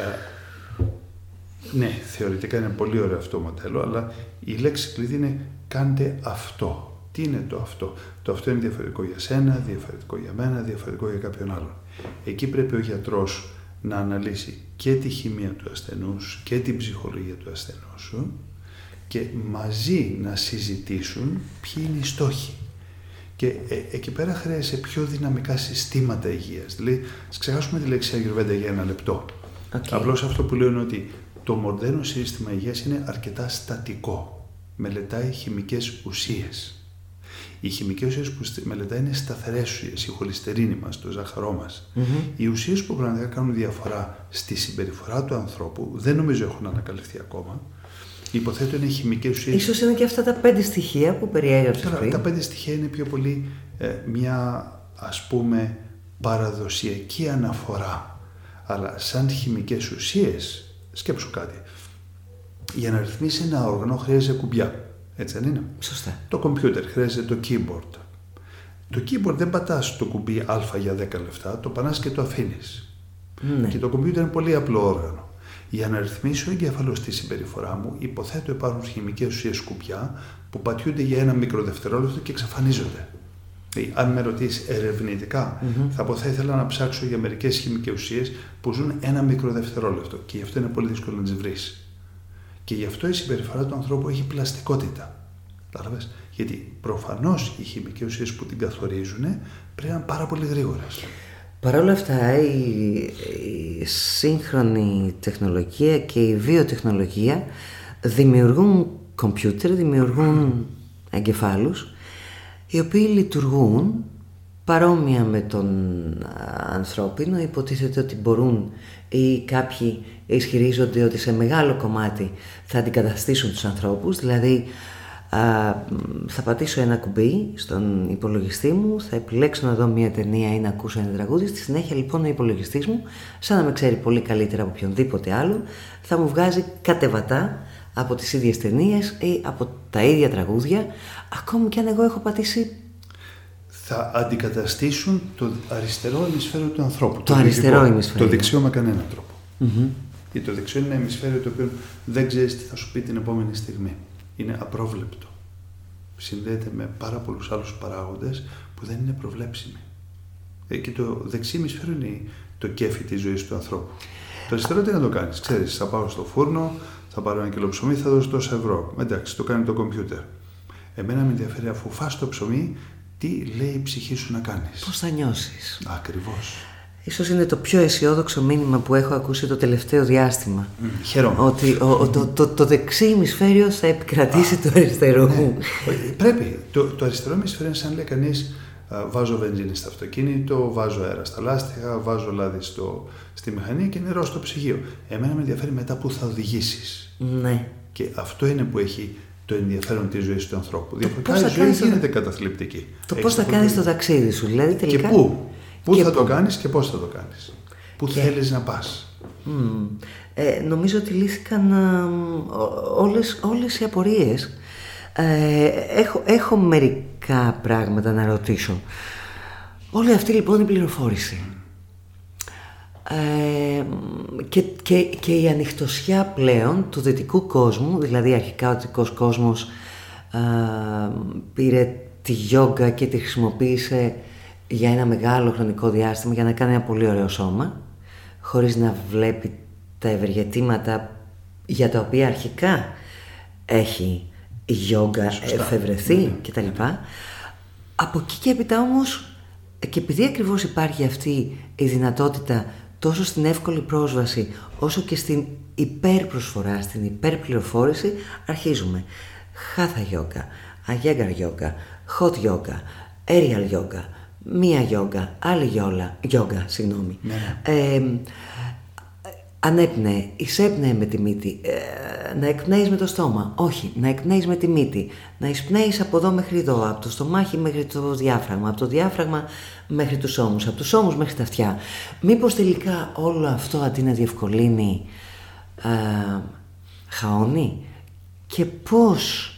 S2: ναι, θεωρητικά είναι πολύ ωραίο αυτό το μοντέλο, αλλά η λέξη κλειδί είναι κάντε αυτό. Τι είναι το αυτό? Το αυτό είναι διαφορετικό για σένα, διαφορετικό για μένα, διαφορετικό για κάποιον άλλον. Εκεί πρέπει ο γιατρός να αναλύσει και τη χημεία του ασθενούς και την ψυχολογία του ασθενούς και μαζί να συζητήσουν ποιοι είναι οι στόχοι. Και εκεί πέρα χρειάζεται πιο δυναμικά συστήματα υγείας. Δηλαδή, ας ξεχάσουμε τη λέξη Αγιουρβέντα για ένα λεπτό. Απλώς αυτό που λέω είναι ότι το μοντέρνο σύστημα υγείας είναι αρκετά στατικό. Μελετάει χημικές ουσίες. Οι χημικές ουσίες που μελετάει είναι σταθερές ουσίες, η χολυστερίνη μας, το ζάχαρό μας. Οι ουσίες που πραγματικά κάνουν διαφορά στη συμπεριφορά του ανθρώπου δεν νομίζω έχουν ανακαλυφθεί ακόμα. Υποθέτω είναι χημικές ουσίες.
S1: Ίσως είναι και αυτά τα 5 στοιχεία που περιέγραψες πριν.
S2: Τα 5 στοιχεία είναι πιο πολύ μια, ας πούμε, παραδοσιακή αναφορά. Αλλά σαν χημικές ουσίες, σκέψου κάτι. Για να ρυθμίσει ένα όργανο χρειάζεται κουμπιά. Έτσι δεν είναι?
S1: Σωστά.
S2: Το κομπιούτερ χρειάζεται το keyboard. Το keyboard δεν πατάς το κουμπί α για 10 λεπτά, το πανάς και το αφήνεις.
S1: Ναι.
S2: Και το κομπιούτερ είναι πολύ απλό όργανο. Για να ρυθμίσει ο εγκέφαλος τη συμπεριφορά μου, υποθέτω υπάρχουν χημικές ουσίες κουμπιά που πατιούνται για 1 μικροδευτερόλεπτο και εξαφανίζονται. Δηλαδή, αν με ρωτήσεις ερευνητικά, θα πω θα ήθελα να ψάξω για μερικές χημικές ουσίες που ζουν 1 μικροδευτερόλεπτο και γι' αυτό είναι πολύ δύσκολο να τις βρεις. Και γι' αυτό η συμπεριφορά του ανθρώπου έχει πλαστικότητα. Κατάλαβες? Γιατί προφανώς οι χημικές ουσίες που την καθορίζουν πρέπει να είναι πάρα πολύ γρήγορες.
S1: Παρ' όλα αυτά η σύγχρονη τεχνολογία και η βιοτεχνολογία δημιουργούν κομπιούτερ, δημιουργούν εγκεφάλους οι οποίοι λειτουργούν παρόμοια με τον ανθρώπινο. Υποτίθεται ότι μπορούν ή κάποιοι ισχυρίζονται ότι σε μεγάλο κομμάτι θα αντικαταστήσουν τους ανθρώπους, δηλαδή θα πατήσω ένα κουμπί στον υπολογιστή μου, θα επιλέξω να δω μια ταινία ή να ακούσω ένα τραγούδι. Στη συνέχεια λοιπόν ο υπολογιστής μου, σαν να με ξέρει πολύ καλύτερα από οποιονδήποτε άλλο, θα μου βγάζει κατεβατά από τις ίδιες ταινίες ή από τα ίδια τραγούδια, ακόμη και αν εγώ έχω πατήσει.
S2: Θα αντικαταστήσουν το αριστερό ημισφαίριο του ανθρώπου.
S1: Το αριστερό ημισφαίριο.
S2: Το δεξιό με κανέναν τρόπο. Γιατί το δεξιό είναι ένα ημισφαίριο το οποίο δεν ξέρεις τι θα σου πει την επόμενη στιγμή. Είναι απρόβλεπτο. Συνδέεται με πάρα πολλούς άλλους παράγοντες που δεν είναι προβλέψιμοι. Και το δεξί ημισφαίριο είναι το κέφι της ζωής του ανθρώπου. Το αριστερό τι να το κάνεις. Ξέρεις, θα πάω στο φούρνο, θα πάρω ένα κιλό ψωμί, θα δώσω τόσα ευρώ. Εντάξει, το κάνει το κομπιούτερ. Εμένα με ενδιαφέρει, αφού φας το ψωμί, τι λέει η ψυχή σου να κάνεις.
S1: Πώς θα νιώσεις.
S2: Ακριβώς.
S1: Ίσως είναι το πιο αισιόδοξο μήνυμα που έχω ακούσει το τελευταίο διάστημα.
S2: Χαίρομαι.
S1: Ότι το δεξί ημισφαίριο θα επικρατήσει του αριστερού.
S2: Ναι. Πρέπει. Το αριστερό ημισφαίριο είναι σαν λέει κανείς, βάζω βενζίνη στο αυτοκίνητο, βάζω αέρα στα λάστιχα, βάζω λάδι στη μηχανή και νερό στο ψυγείο. Εμένα με ενδιαφέρει μετά που θα οδηγήσεις.
S1: Ναι.
S2: Και αυτό είναι που έχει το ενδιαφέρον της ζωής του ανθρώπου. Διαφορετικά η ζωή γίνεται καταθλιπτική.
S1: Το πώς θα κάνεις το ταξίδι σου, δηλαδή τελικά.
S2: Και πού. Πού θα το κάνεις και πώς θα το κάνεις. Πού θέλεις να πας.
S1: Νομίζω ότι λύθηκαν όλες οι απορίες. Έχω μερικά πράγματα να ρωτήσω. Όλη αυτή λοιπόν η πληροφόρηση και η ανοιχτωσιά πλέον του δυτικού κόσμου, δηλαδή αρχικά ο δυτικός κόσμος πήρε τη γιόγκα και τη χρησιμοποίησε για ένα μεγάλο χρονικό διάστημα για να κάνει ένα πολύ ωραίο σώμα, χωρίς να βλέπει τα ευεργετήματα για τα οποία αρχικά έχει η γιόγκα εφευρεθεί κτλ. Από εκεί και έπειτα όμως, και επειδή ακριβώς υπάρχει αυτή η δυνατότητα τόσο στην εύκολη πρόσβαση όσο και στην υπερπροσφορά, στην υπερπληροφόρηση, αρχίζουμε Hatha yoga, Iyengar yoga, hot yoga, aerial yoga, μία γιόγκα, άλλη γιόγκα, συγγνώμη. Ανέπνεε, εισέπνεε με τη μύτη, να εκπνέεις με το στόμα, όχι, να εκπνέεις με τη μύτη, να εισπνέεις από εδώ μέχρι εδώ, από το στομάχι μέχρι το διάφραγμα, από το διάφραγμα μέχρι τους ώμους, από τους ώμους μέχρι τα αυτιά. Μήπως τελικά όλο αυτό αντί να διευκολύνει, χαώνει? Και πώς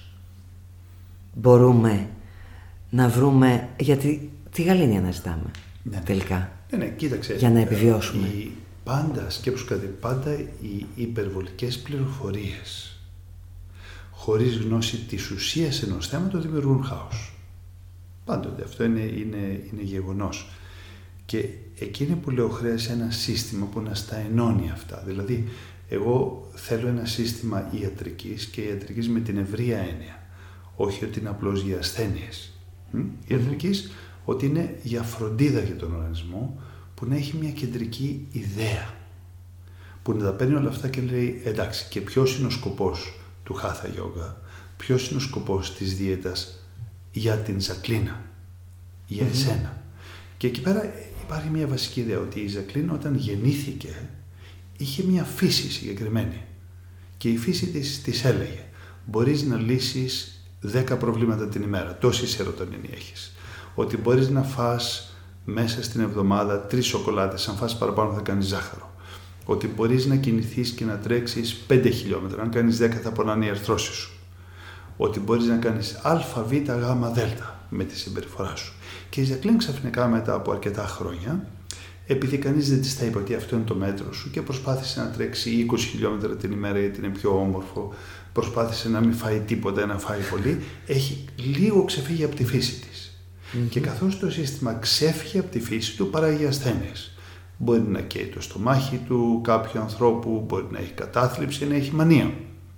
S1: μπορούμε να βρούμε, γιατί τη γαλήνη αναζητάμε τελικά,
S2: κοίταξε,
S1: για να επιβιώσουμε.
S2: Σκέψου κάτι, πάντα οι υπερβολικές πληροφορίες χωρίς γνώση της ουσίας ενός θέματος δημιουργούν χάος. Πάντοτε αυτό είναι γεγονός. Και εκείνη που λέω χρειάζεται ένα σύστημα που να στα ενώνει αυτά. Δηλαδή, εγώ θέλω ένα σύστημα ιατρικής και ιατρικής με την ευρεία έννοια. Όχι ότι είναι απλώς για ασθένειες. Ιατρικής ότι είναι για φροντίδα για τον οργανισμό, που να έχει μια κεντρική ιδέα, που να τα παίρνει όλα αυτά και λέει εντάξει, και ποιος είναι ο σκοπός του Hatha Yoga, ποιος είναι ο σκοπός της δίαιτας για την Ζακλίνα, για εσένα. Και εκεί πέρα υπάρχει μια βασική ιδέα, ότι η Ζακλίνα όταν γεννήθηκε είχε μια φύση συγκεκριμένη και η φύση της έλεγε μπορείς να λύσεις 10 προβλήματα την ημέρα, τόση σερωτονίνη έχεις, ότι μπορείς να φας μέσα στην εβδομάδα 3 σοκολάτες, αν φας παραπάνω θα κάνεις ζάχαρο. Ότι μπορείς να κινηθείς και να τρέξεις 5 χιλιόμετρα, αν κάνεις 10 θα πονάνε οι αρθρώσεις σου. Ότι μπορείς να κάνεις α, β, γ, δ με τη συμπεριφορά σου. Και η Ζακλίν ξαφνικά μετά από αρκετά χρόνια, επειδή κανείς δεν της τα είπε ότι αυτό είναι το μέτρο σου και προσπάθησε να τρέξει 20 χιλιόμετρα την ημέρα γιατί είναι πιο όμορφο, προσπάθησε να μην φάει τίποτα, να φάει πολύ, έχει λίγο ξεφύγει από τη φύση της. Και καθώς το σύστημα ξέφυγε από τη φύση του, παράγει ασθένειες. Μπορεί να καίει το στομάχι του κάποιου ανθρώπου, μπορεί να έχει κατάθλιψη, να έχει μανία.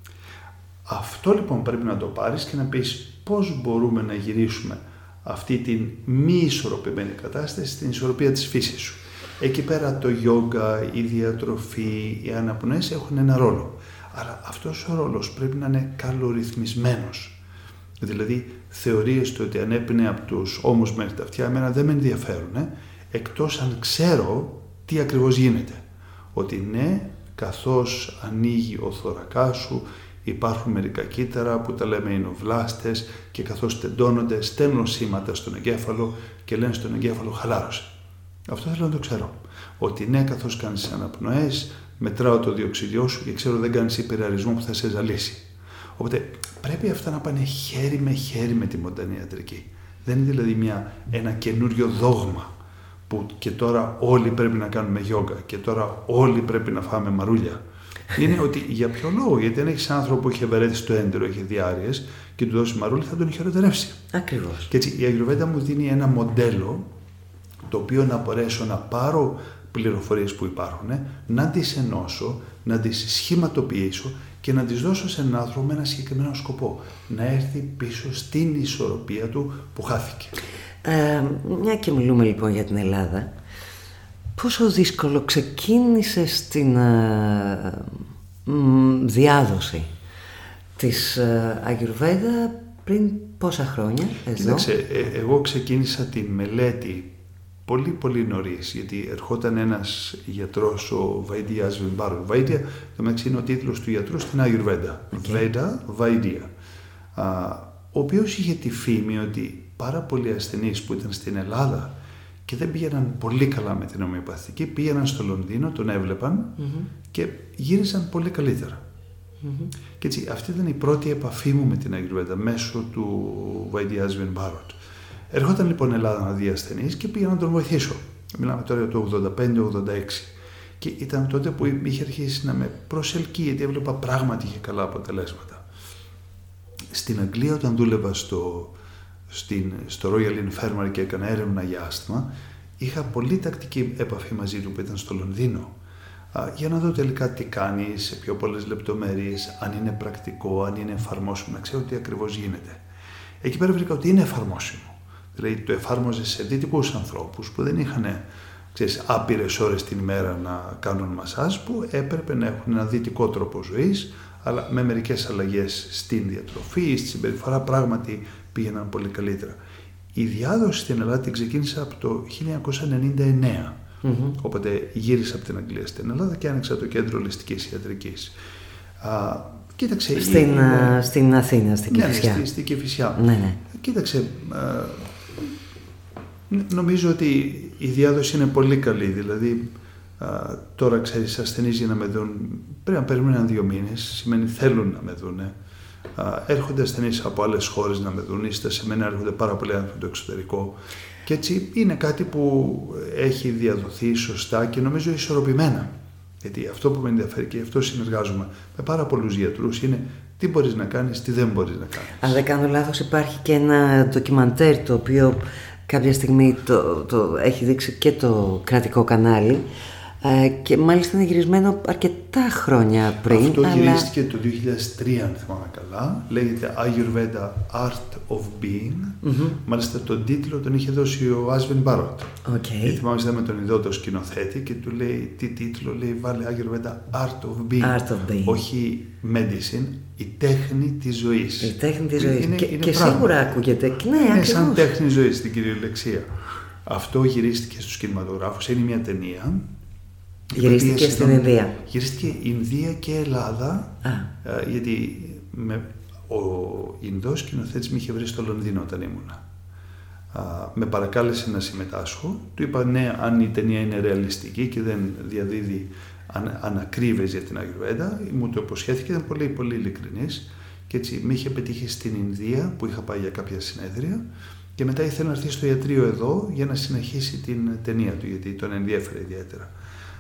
S2: Αυτό λοιπόν πρέπει να το πάρεις και να πεις πώς μπορούμε να γυρίσουμε αυτή την μη ισορροπημένη κατάσταση στην ισορροπία της φύσης σου. Εκεί πέρα το γιόγκα, η διατροφή, οι αναπνοές έχουν ένα ρόλο. Αλλά αυτός ο ρόλος πρέπει να είναι καλορυθμισμένος. Δηλαδή, θεωρίες του ότι ανέπνεε από τους ώμους μέχρι τα αυτιά, εμένα δεν με ενδιαφέρουν, εκτός αν ξέρω τι ακριβώς γίνεται. Ότι ναι, καθώς ανοίγει ο θωρακάς σου, υπάρχουν μερικά κύτταρα που τα λέμε εινοβλάστες και καθώς τεντώνονται στέλνουν σήματα στον εγκέφαλο και λένε στον εγκέφαλο χαλάρωσε. Αυτό θέλω να το ξέρω. Ότι ναι, καθώς κάνεις αναπνοές, μετράω το διοξυδιό σου και ξέρω δεν κάνεις υπεραρρισμό που θα σε ζαλίσει. Οπότε πρέπει αυτά να πάνε χέρι με τη μοντέρνη ιατρική. Δεν είναι δηλαδή ένα καινούριο δόγμα που και τώρα όλοι πρέπει να κάνουμε γιόγκα και τώρα όλοι πρέπει να φάμε μαρούλια. Είναι ότι για ποιο λόγο, γιατί αν έχεις άνθρωπο που έχει ευερέθει το έντερο, έχει διάρειες και του δώσει μαρούλι θα τον χειροτερεύσει.
S1: Ακριβώς.
S2: Και έτσι η Αγιουρβέντα μου δίνει ένα μοντέλο το οποίο να μπορέσω να πάρω πληροφορίες που υπάρχουν, να τις ενώσω, να τις σχηματοποιήσω και να τις δώσω σε έναν άνθρωπο με ένα συγκεκριμένο σκοπό. Να έρθει πίσω στην ισορροπία του που χάθηκε.
S1: Μια και μιλούμε λοιπόν για την Ελλάδα, πόσο δύσκολο ξεκίνησε στην διάδοση της Αγιουρβέντα πριν πόσα χρόνια εδώ?
S2: Κοίταξε, εγώ ξεκίνησα τη μελέτη πολύ νωρίς, γιατί ερχόταν ένας γιατρός, ο Βαϊντία Ασβενμπάρον. Βαϊντία, το μεταξύ είναι ο τίτλος του γιατρού στην Αγιουρβέντα. Βέντα, Βαϊντία. Ο οποίος είχε τη φήμη ότι πάρα πολλοί ασθενείς που ήταν στην Ελλάδα και δεν πήγαιναν πολύ καλά με την ομοιοπαθητική, πήγαιναν στο Λονδίνο, τον έβλεπαν και γύρισαν πολύ καλύτερα. Και έτσι αυτή ήταν η πρώτη επαφή μου με την Αγιουρβέντα μέσω του Βαϊντία Ασβενμπάρον. Ερχόταν λοιπόν Ελλάδα να δει ασθενείς και πήγα να τον βοηθήσω. Μιλάμε τώρα για το 85-86. Και ήταν τότε που είχε αρχίσει να με προσελκύει, γιατί έβλεπα πράγματι είχε καλά αποτελέσματα. Στην Αγγλία, όταν δούλευα στο Royal Infirmary και έκανα έρευνα για άσθμα, είχα πολύ τακτική επαφή μαζί του που ήταν στο Λονδίνο. Για να δω τελικά τι κάνει, σε πιο πολλές λεπτομέρειες, αν είναι πρακτικό, αν είναι εφαρμόσιμο, να ξέρω τι ακριβώς γίνεται. Εκεί πέρα βρήκα ότι είναι εφαρμόσιμο. Δηλαδή το εφάρμοζε σε δυτικούς ανθρώπους που δεν είχαν άπειρες ώρες την ημέρα να κάνουν μασάζ, που έπρεπε να έχουν ένα δυτικό τρόπο ζωής, αλλά με μερικές αλλαγές στην διατροφή, στη συμπεριφορά, πράγματι πήγαιναν πολύ καλύτερα. Η διάδοση στην Ελλάδα την ξεκίνησα από το 1999. Οπότε γύρισα από την Αγγλία στην Ελλάδα και άνοιξα το κέντρο ολιστικής ιατρικής. Κοίταξε,
S1: στην Αθήνα, στην Κηφισιά.
S2: Ναι, στην Κηφισιά.
S1: Ναι.
S2: Κοίταξε, νομίζω ότι η διάδοση είναι πολύ καλή. Δηλαδή, τώρα ξέρεις, ασθενείς για να με δουν πρέπει να περιμένουν 2 μήνες, σημαίνει θέλουν να με δουν. Έρχονται ασθενείς από άλλες χώρες να με δουν, ύστερα σε μένα έρχονται πάρα πολλοί άνθρωποι από το εξωτερικό. Και έτσι είναι κάτι που έχει διαδοθεί σωστά και νομίζω ισορροπημένα. Γιατί αυτό που με ενδιαφέρει και αυτό συνεργάζομαι με πάρα πολλούς γιατρούς είναι τι μπορείς να κάνεις, τι δεν μπορείς να κάνεις.
S1: Αν δεν κάνω λάθος, υπάρχει και ένα ντοκιμαντέρ το οποίο κάποια στιγμή το έχει δείξει και το κρατικό κανάλι και μάλιστα είναι γυρισμένο αρκετά χρόνια πριν.
S2: Αυτό γυρίστηκε το 2003, αν θυμάμαι καλά. Λέγεται Ayurveda Art of Being. Μάλιστα τον τίτλο τον είχε δώσει ο Άσβεν Μπάροτ. Και θυμάμαι με τον Ινδό σκηνοθέτη και του λέει τι τίτλο, λέει βάλε Ayurveda Art of Being. Όχι medicine, η τέχνη της ζωής.
S1: Η τέχνη της ζωής. Και σίγουρα ακούγεται. Ναι,
S2: σαν τέχνη ζωής στην κυριολεξία. Αυτό γυρίστηκε στους κινηματογράφους. Είναι μια ταινία.
S1: Γυρίστηκε στην Ινδία.
S2: Γυρίστηκε Ινδία και Ελλάδα. Γιατί ο Ινδός σκηνοθέτης με είχε βρει στο Λονδίνο όταν ήμουνα. Με παρακάλεσε να συμμετάσχω. Του είπα ναι, αν η ταινία είναι ρεαλιστική και δεν διαδίδει ανακρίβειες για την Αγιουρβέντα. Μου το υποσχέθηκε, ήταν πολύ ειλικρινής. Και έτσι με είχε πετύχει στην Ινδία που είχα πάει για κάποια συνέδρια. Και μετά ήθελε να έρθει στο ιατρείο εδώ για να συνεχίσει την ταινία του, γιατί τον ενδιέφερε ιδιαίτερα.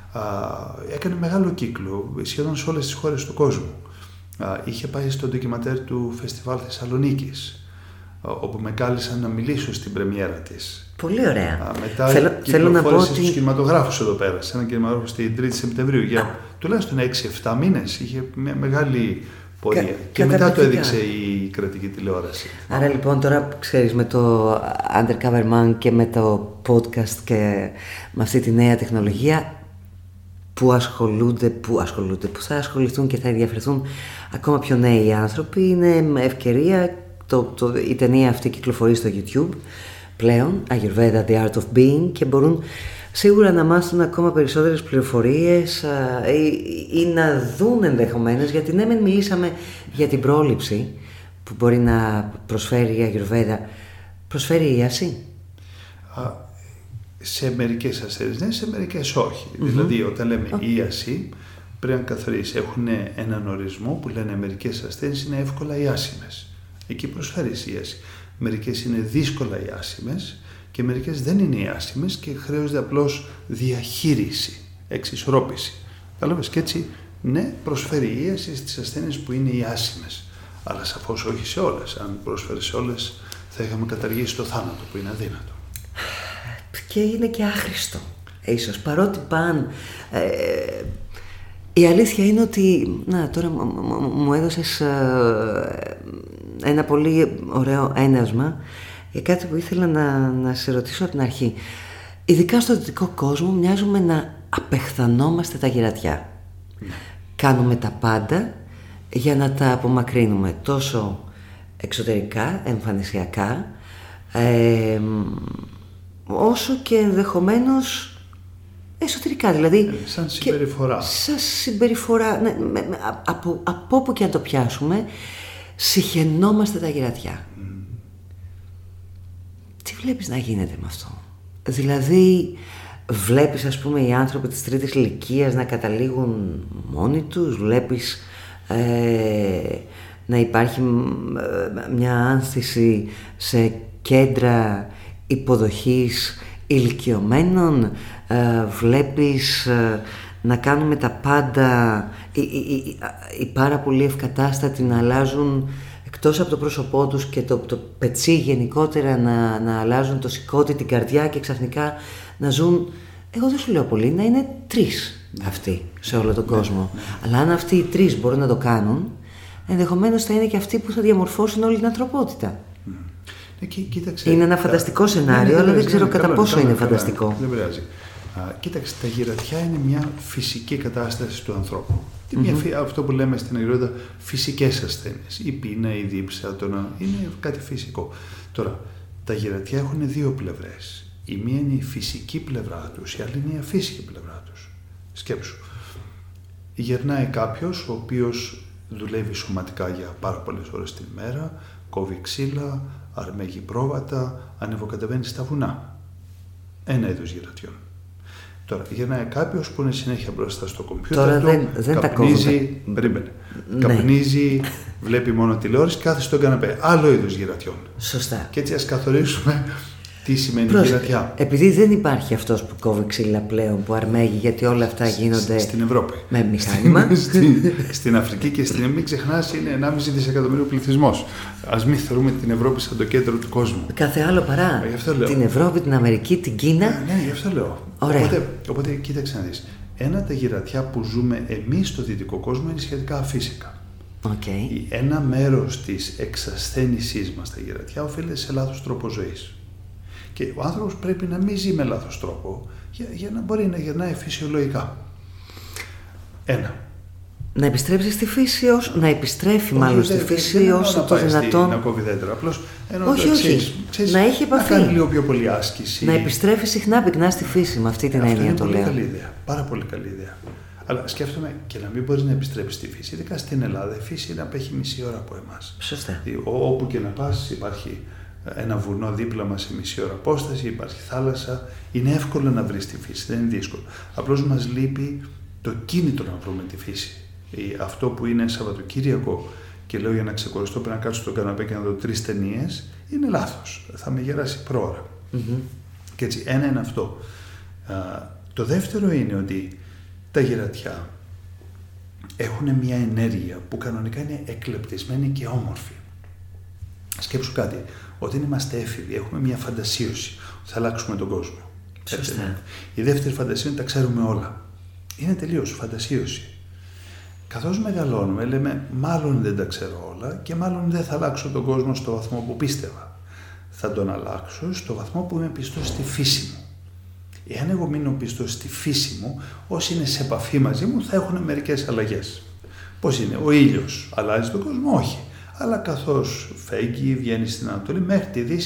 S2: Έκανε μεγάλο κύκλο σχεδόν σε όλες τις χώρες του κόσμου. Είχε πάει στο ντοκιμαντέρ του Φεστιβάλ Θεσσαλονίκης, όπου με κάλεσαν να μιλήσω στην πρεμιέρα της.
S1: Πολύ ωραία.
S2: Μετά θέλω να πω ότι στους κινηματογράφους εδώ πέρα, σε ένα κινηματογράφο στην 3η Σεπτεμβρίου, για τουλάχιστον 6-7 μήνες. Είχε μια μεγάλη πορεία. Και μετά το έδειξε η κρατική τηλεόραση.
S1: Άρα λοιπόν τώρα ξέρεις, με το Undercover Man και με το podcast και με αυτή τη νέα τεχνολογία που θα ασχοληθούν και θα ενδιαφερθούν ακόμα πιο νέοι άνθρωποι, είναι ευκαιρία. Η ταινία αυτή κυκλοφορεί στο YouTube πλέον, Ayurveda The Art of Being, και μπορούν Σίγουρα να μάθουν ακόμα περισσότερες πληροφορίες ή να δουν ενδεχομένως, γιατί ναι, μιλήσαμε για την πρόληψη που μπορεί να προσφέρει η Αγιουρβέδα. Προσφέρει ίαση?
S2: Σε μερικές ασθένειες ναι, σε μερικές όχι. Δηλαδή όταν λέμε ίαση πρέπει να καθορίσει. Έχουν έναν ορισμό που λένε μερικές ασθένειες είναι εύκολα ιάσιμες. Εκεί προσφέρει ίαση. Μερικές είναι δύσκολα ιάσιμες και μερικές δεν είναι ιάσιμες και χρειάζεται απλώς διαχείριση, εξισορρόπηση. Κατάλαβες? Και έτσι ναι, προσφέρει ίαση στις ασθένειες που είναι ιάσιμες. Αλλά σαφώς όχι σε όλες. Αν πρόσφερε σε όλες θα είχαμε καταργήσει το θάνατο που είναι αδύνατο.
S1: Και είναι και άχρηστο ίσως, παρότι η αλήθεια είναι ότι τώρα μου έδωσες ένα πολύ ωραίο ένασμα για κάτι που ήθελα να σε ρωτήσω από την αρχή. Ειδικά στο δυτικό κόσμο μοιάζουμε να απεχθανόμαστε τα γερατιά. Κάνουμε τα πάντα για να τα απομακρύνουμε τόσο εξωτερικά, εμφανισιακά, όσο και ενδεχομένως εσωτερικά, δηλαδή
S2: σαν συμπεριφορά.
S1: Σαν συμπεριφορά, ναι, από όπου και αν το πιάσουμε, συχαινόμαστε τα γερατιά. Τι βλέπεις να γίνεται με αυτό? Δηλαδή βλέπεις, ας πούμε, οι άνθρωποι της τρίτης ηλικίας να καταλήγουν μόνοι τους? Βλέπεις να υπάρχει μια άνθηση σε κέντρα υποδοχής ηλικιωμένων? Βλέπεις να κάνουμε τα πάντα οι πάρα πολύ ευκατάστατοι να αλλάζουν εκτός από το πρόσωπό τους και το πετσί γενικότερα να αλλάζουν το σηκώτη, την καρδιά και ξαφνικά να ζουν, εγώ δεν σου λέω πολύ, να είναι 3 αυτοί σε όλο τον κόσμο. Αλλά αν αυτοί οι 3 μπορούν να το κάνουν, ενδεχομένως θα είναι και αυτοί που θα διαμορφώσουν όλη την ανθρωπότητα.
S2: Κοίταξε,
S1: είναι ένα φανταστικό σενάριο, αλλά δεν ξέρω κατά πόσο είναι φανταστικό.
S2: Δεν πειράζει. Κοίταξε, τα γερατιά είναι μια φυσική κατάσταση του ανθρώπου. Αυτό που λέμε στην Αγιουρβέδα φυσικές ασθένειες. Η πείνα, η δίψα, είναι κάτι φυσικό. Τώρα, τα γερατιά έχουν 2 πλευρές. Η μία είναι η φυσική πλευρά τους, η άλλη είναι η αφύσικη πλευρά τους. Σκέψου. Γερνάει κάποιος ο οποίος δουλεύει σωματικά για πάρα πολλές ώρες την ημέρα, κόβει ξύλα, αρμέγει πρόβατα, ανεβοκατεβαίνει στα βουνά. Ένα είδος γερατιών. Τώρα, γυρνάει κάποιος που είναι συνέχεια μπροστά στο κομπιούτερ.
S1: Τώρα δεν
S2: καπνίζει, περίμενε. Ναι. Καπνίζει, βλέπει μόνο τηλεόραση, κάθεται στον καναπέ. Άλλο είδος γερατιών.
S1: Σωστά.
S2: Και έτσι ας καθορίσουμε τι σημαίνει γερατιά.
S1: Επειδή δεν υπάρχει αυτός που κόβει ξύλα πλέον, που αρμέγει, γιατί όλα αυτά γίνονται
S2: στην Ευρώπη.
S1: Με μηχάνημα.
S2: Στην Αφρική και στην μην ξεχνάς, είναι 1,5 δισεκατομμύριο πληθυσμός. Ας μην θεωρούμε την Ευρώπη σαν το κέντρο του κόσμου.
S1: Κάθε άλλο παρά. Την Ευρώπη, την Αμερική, την Κίνα.
S2: Ναι, γι' αυτό λέω. Οπότε κοίταξε να δεις. Τα γερατιά που ζούμε εμείς στο δυτικό κόσμο είναι σχετικά αφύσικα.
S1: Okay.
S2: Ένα μέρος της εξασθένησής μας στα γερατιά οφείλεται σε λάθος τρόπο ζωής. Και ο άνθρωπος πρέπει να μην ζει με λάθος τρόπο για να μπορεί να γερνάει φυσιολογικά.
S1: Να επιστρέψει στη φύση να επιστρέφει μάλλον στη φύση όσο το δυνατόν.
S2: Να κόβει δέντρα, απλώς
S1: όχι. Να έχει επαφή.
S2: Να κάνει λίγο πιο πολύ άσκηση.
S1: Να επιστρέφει συχνά πυκνά στη φύση, με αυτή την έννοια το λέω.
S2: Είναι πολύ καλή ιδέα. Πάρα πολύ καλή ιδέα. Αλλά σκέφτομαι και να μην μπορείς να επιστρέψεις στη φύση. Ειδικά στην Ελλάδα, η φύση είναι απέχει μισή ώρα από εμάς.
S1: Σωστά.
S2: Όπου και να πας, υπάρχει ένα βουνό δίπλα μας σε μισή ώρα απόσταση, υπάρχει θάλασσα. Είναι εύκολο να βρεις τη φύση, δεν είναι δύσκολο. Απλώς μας λείπει το κίνητρο να βρούμε τη φύση. Αυτό που είναι Σαββατοκύριακο και λέω για να ξεκοριστώ πρέπει να κάτσω στον καναπέ και να δω 3 ταινίες, είναι λάθος. Θα με γεράσει πρόωρα. Και έτσι, ένα είναι αυτό. Το δεύτερο είναι ότι τα γερατιά έχουν μια ενέργεια που κανονικά είναι εκλεπτισμένη και όμορφη. Σκέψου κάτι. Όταν είμαστε έφηβοι, έχουμε μια φαντασίωση ότι θα αλλάξουμε τον κόσμο.
S1: Σωστά.
S2: Η δεύτερη φαντασία είναι τα ξέρουμε όλα. Είναι τελείως φαντασίωση. Καθώς μεγαλώνουμε, λέμε μάλλον δεν τα ξέρω όλα και μάλλον δεν θα αλλάξω τον κόσμο στο βαθμό που πίστευα. Θα τον αλλάξω στο βαθμό που είμαι πιστός στη φύση μου. Εάν εγώ μείνω πιστός στη φύση μου, όσοι είναι σε επαφή μαζί μου θα έχουν μερικές αλλαγές. Πώς είναι, ο ήλιος αλλάζει τον κόσμο, όχι. Αλλά καθώς φέγγει, βγαίνει στην Ανατολή, μέχρι τη Δύση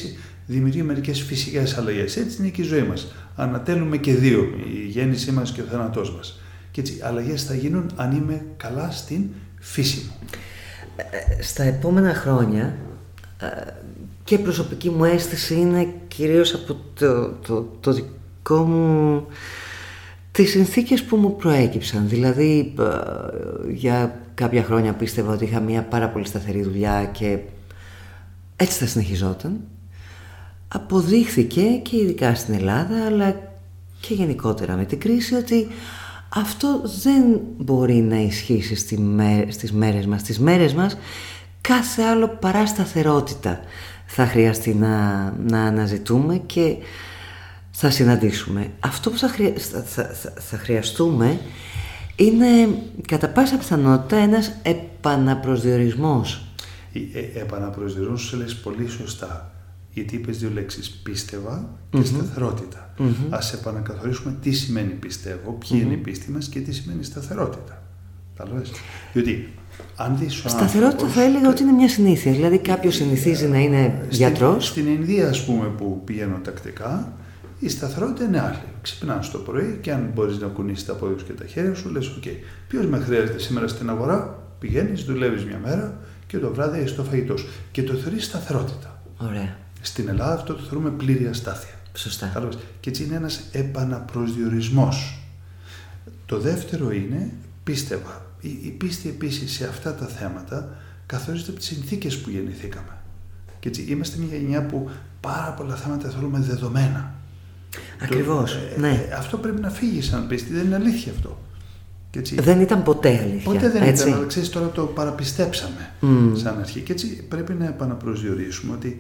S2: δημιουργεί μερικές φυσικές αλλαγές. Έτσι είναι και η ζωή μας. Ανατέλουμε και δύο, η γέννησή μας και ο θάνατός μας. Και έτσι, αλλαγές θα γίνουν αν είμαι καλά στην φύση μου.
S1: Στα επόμενα χρόνια, και η προσωπική μου αίσθηση είναι κυρίως από το δικό μου, τις συνθήκες που μου προέκυψαν. Δηλαδή, για κάποια χρόνια πίστευα ότι είχα μια πάρα πολύ σταθερή δουλειά και έτσι θα συνεχιζόταν. Αποδείχθηκε και ειδικά στην Ελλάδα, αλλά και γενικότερα με την κρίση, ότι αυτό δεν μπορεί να ισχύσει στις μέρες μας. Στις μέρες μας κάθε άλλο παρά σταθερότητα θα χρειαστεί να αναζητούμε και θα συναντήσουμε. Αυτό που θα χρειαστούμε είναι κατά πάσα πιθανότητα ένας επαναπροσδιορισμός.
S2: Επαναπροσδιορισμός σου λες πολύ σωστά. Γιατί είπες δύο λέξεις, πίστευα και σταθερότητα. Ας επανακαθορίσουμε τι σημαίνει πιστεύω, ποια είναι η πίστη μας και τι σημαίνει σταθερότητα. Καλώς. Διότι αν δεις ο
S1: σταθερότητα άνθρωπος, θα έλεγα ότι είναι μια συνήθεια. Δηλαδή κάποιος συνηθίζει να είναι γιατρός.
S2: Στην Ινδία, ας πούμε, που πηγαίνω τακτικά, η σταθερότητα είναι άλλη. Ξυπνάς το πρωί και αν μπορείς να κουνήσεις τα πόδια σου και τα χέρια σου, λες: OK, ποιος με χρειάζεται σήμερα στην αγορά, πηγαίνεις, δουλεύεις μια μέρα και το βράδυ έχεις το φαγητό σου. Και το θεωρείς σταθερότητα.
S1: Ωραία.
S2: Στην Ελλάδα αυτό το θεωρούμε πλήρη αστάθεια.
S1: Σωστά.
S2: Καλώς. Και έτσι είναι ένας επαναπροσδιορισμός. Το δεύτερο είναι πίστευα. Η πίστη επίσης σε αυτά τα θέματα καθορίζεται από τις συνθήκες που γεννηθήκαμε. Και έτσι είμαστε μια γενιά που πάρα πολλά θέματα θέλουμε δεδομένα.
S1: Ακριβώς. Ναι.
S2: Αυτό πρέπει να φύγει σαν πίστη, δεν είναι αλήθεια αυτό. Και έτσι,
S1: δεν ήταν ποτέ αλήθεια.
S2: Ποτέ δεν ήταν, αλλά ξέρεις, τώρα το παραπιστέψαμε σαν αρχή. Και έτσι πρέπει να επαναπροσδιορίσουμε ότι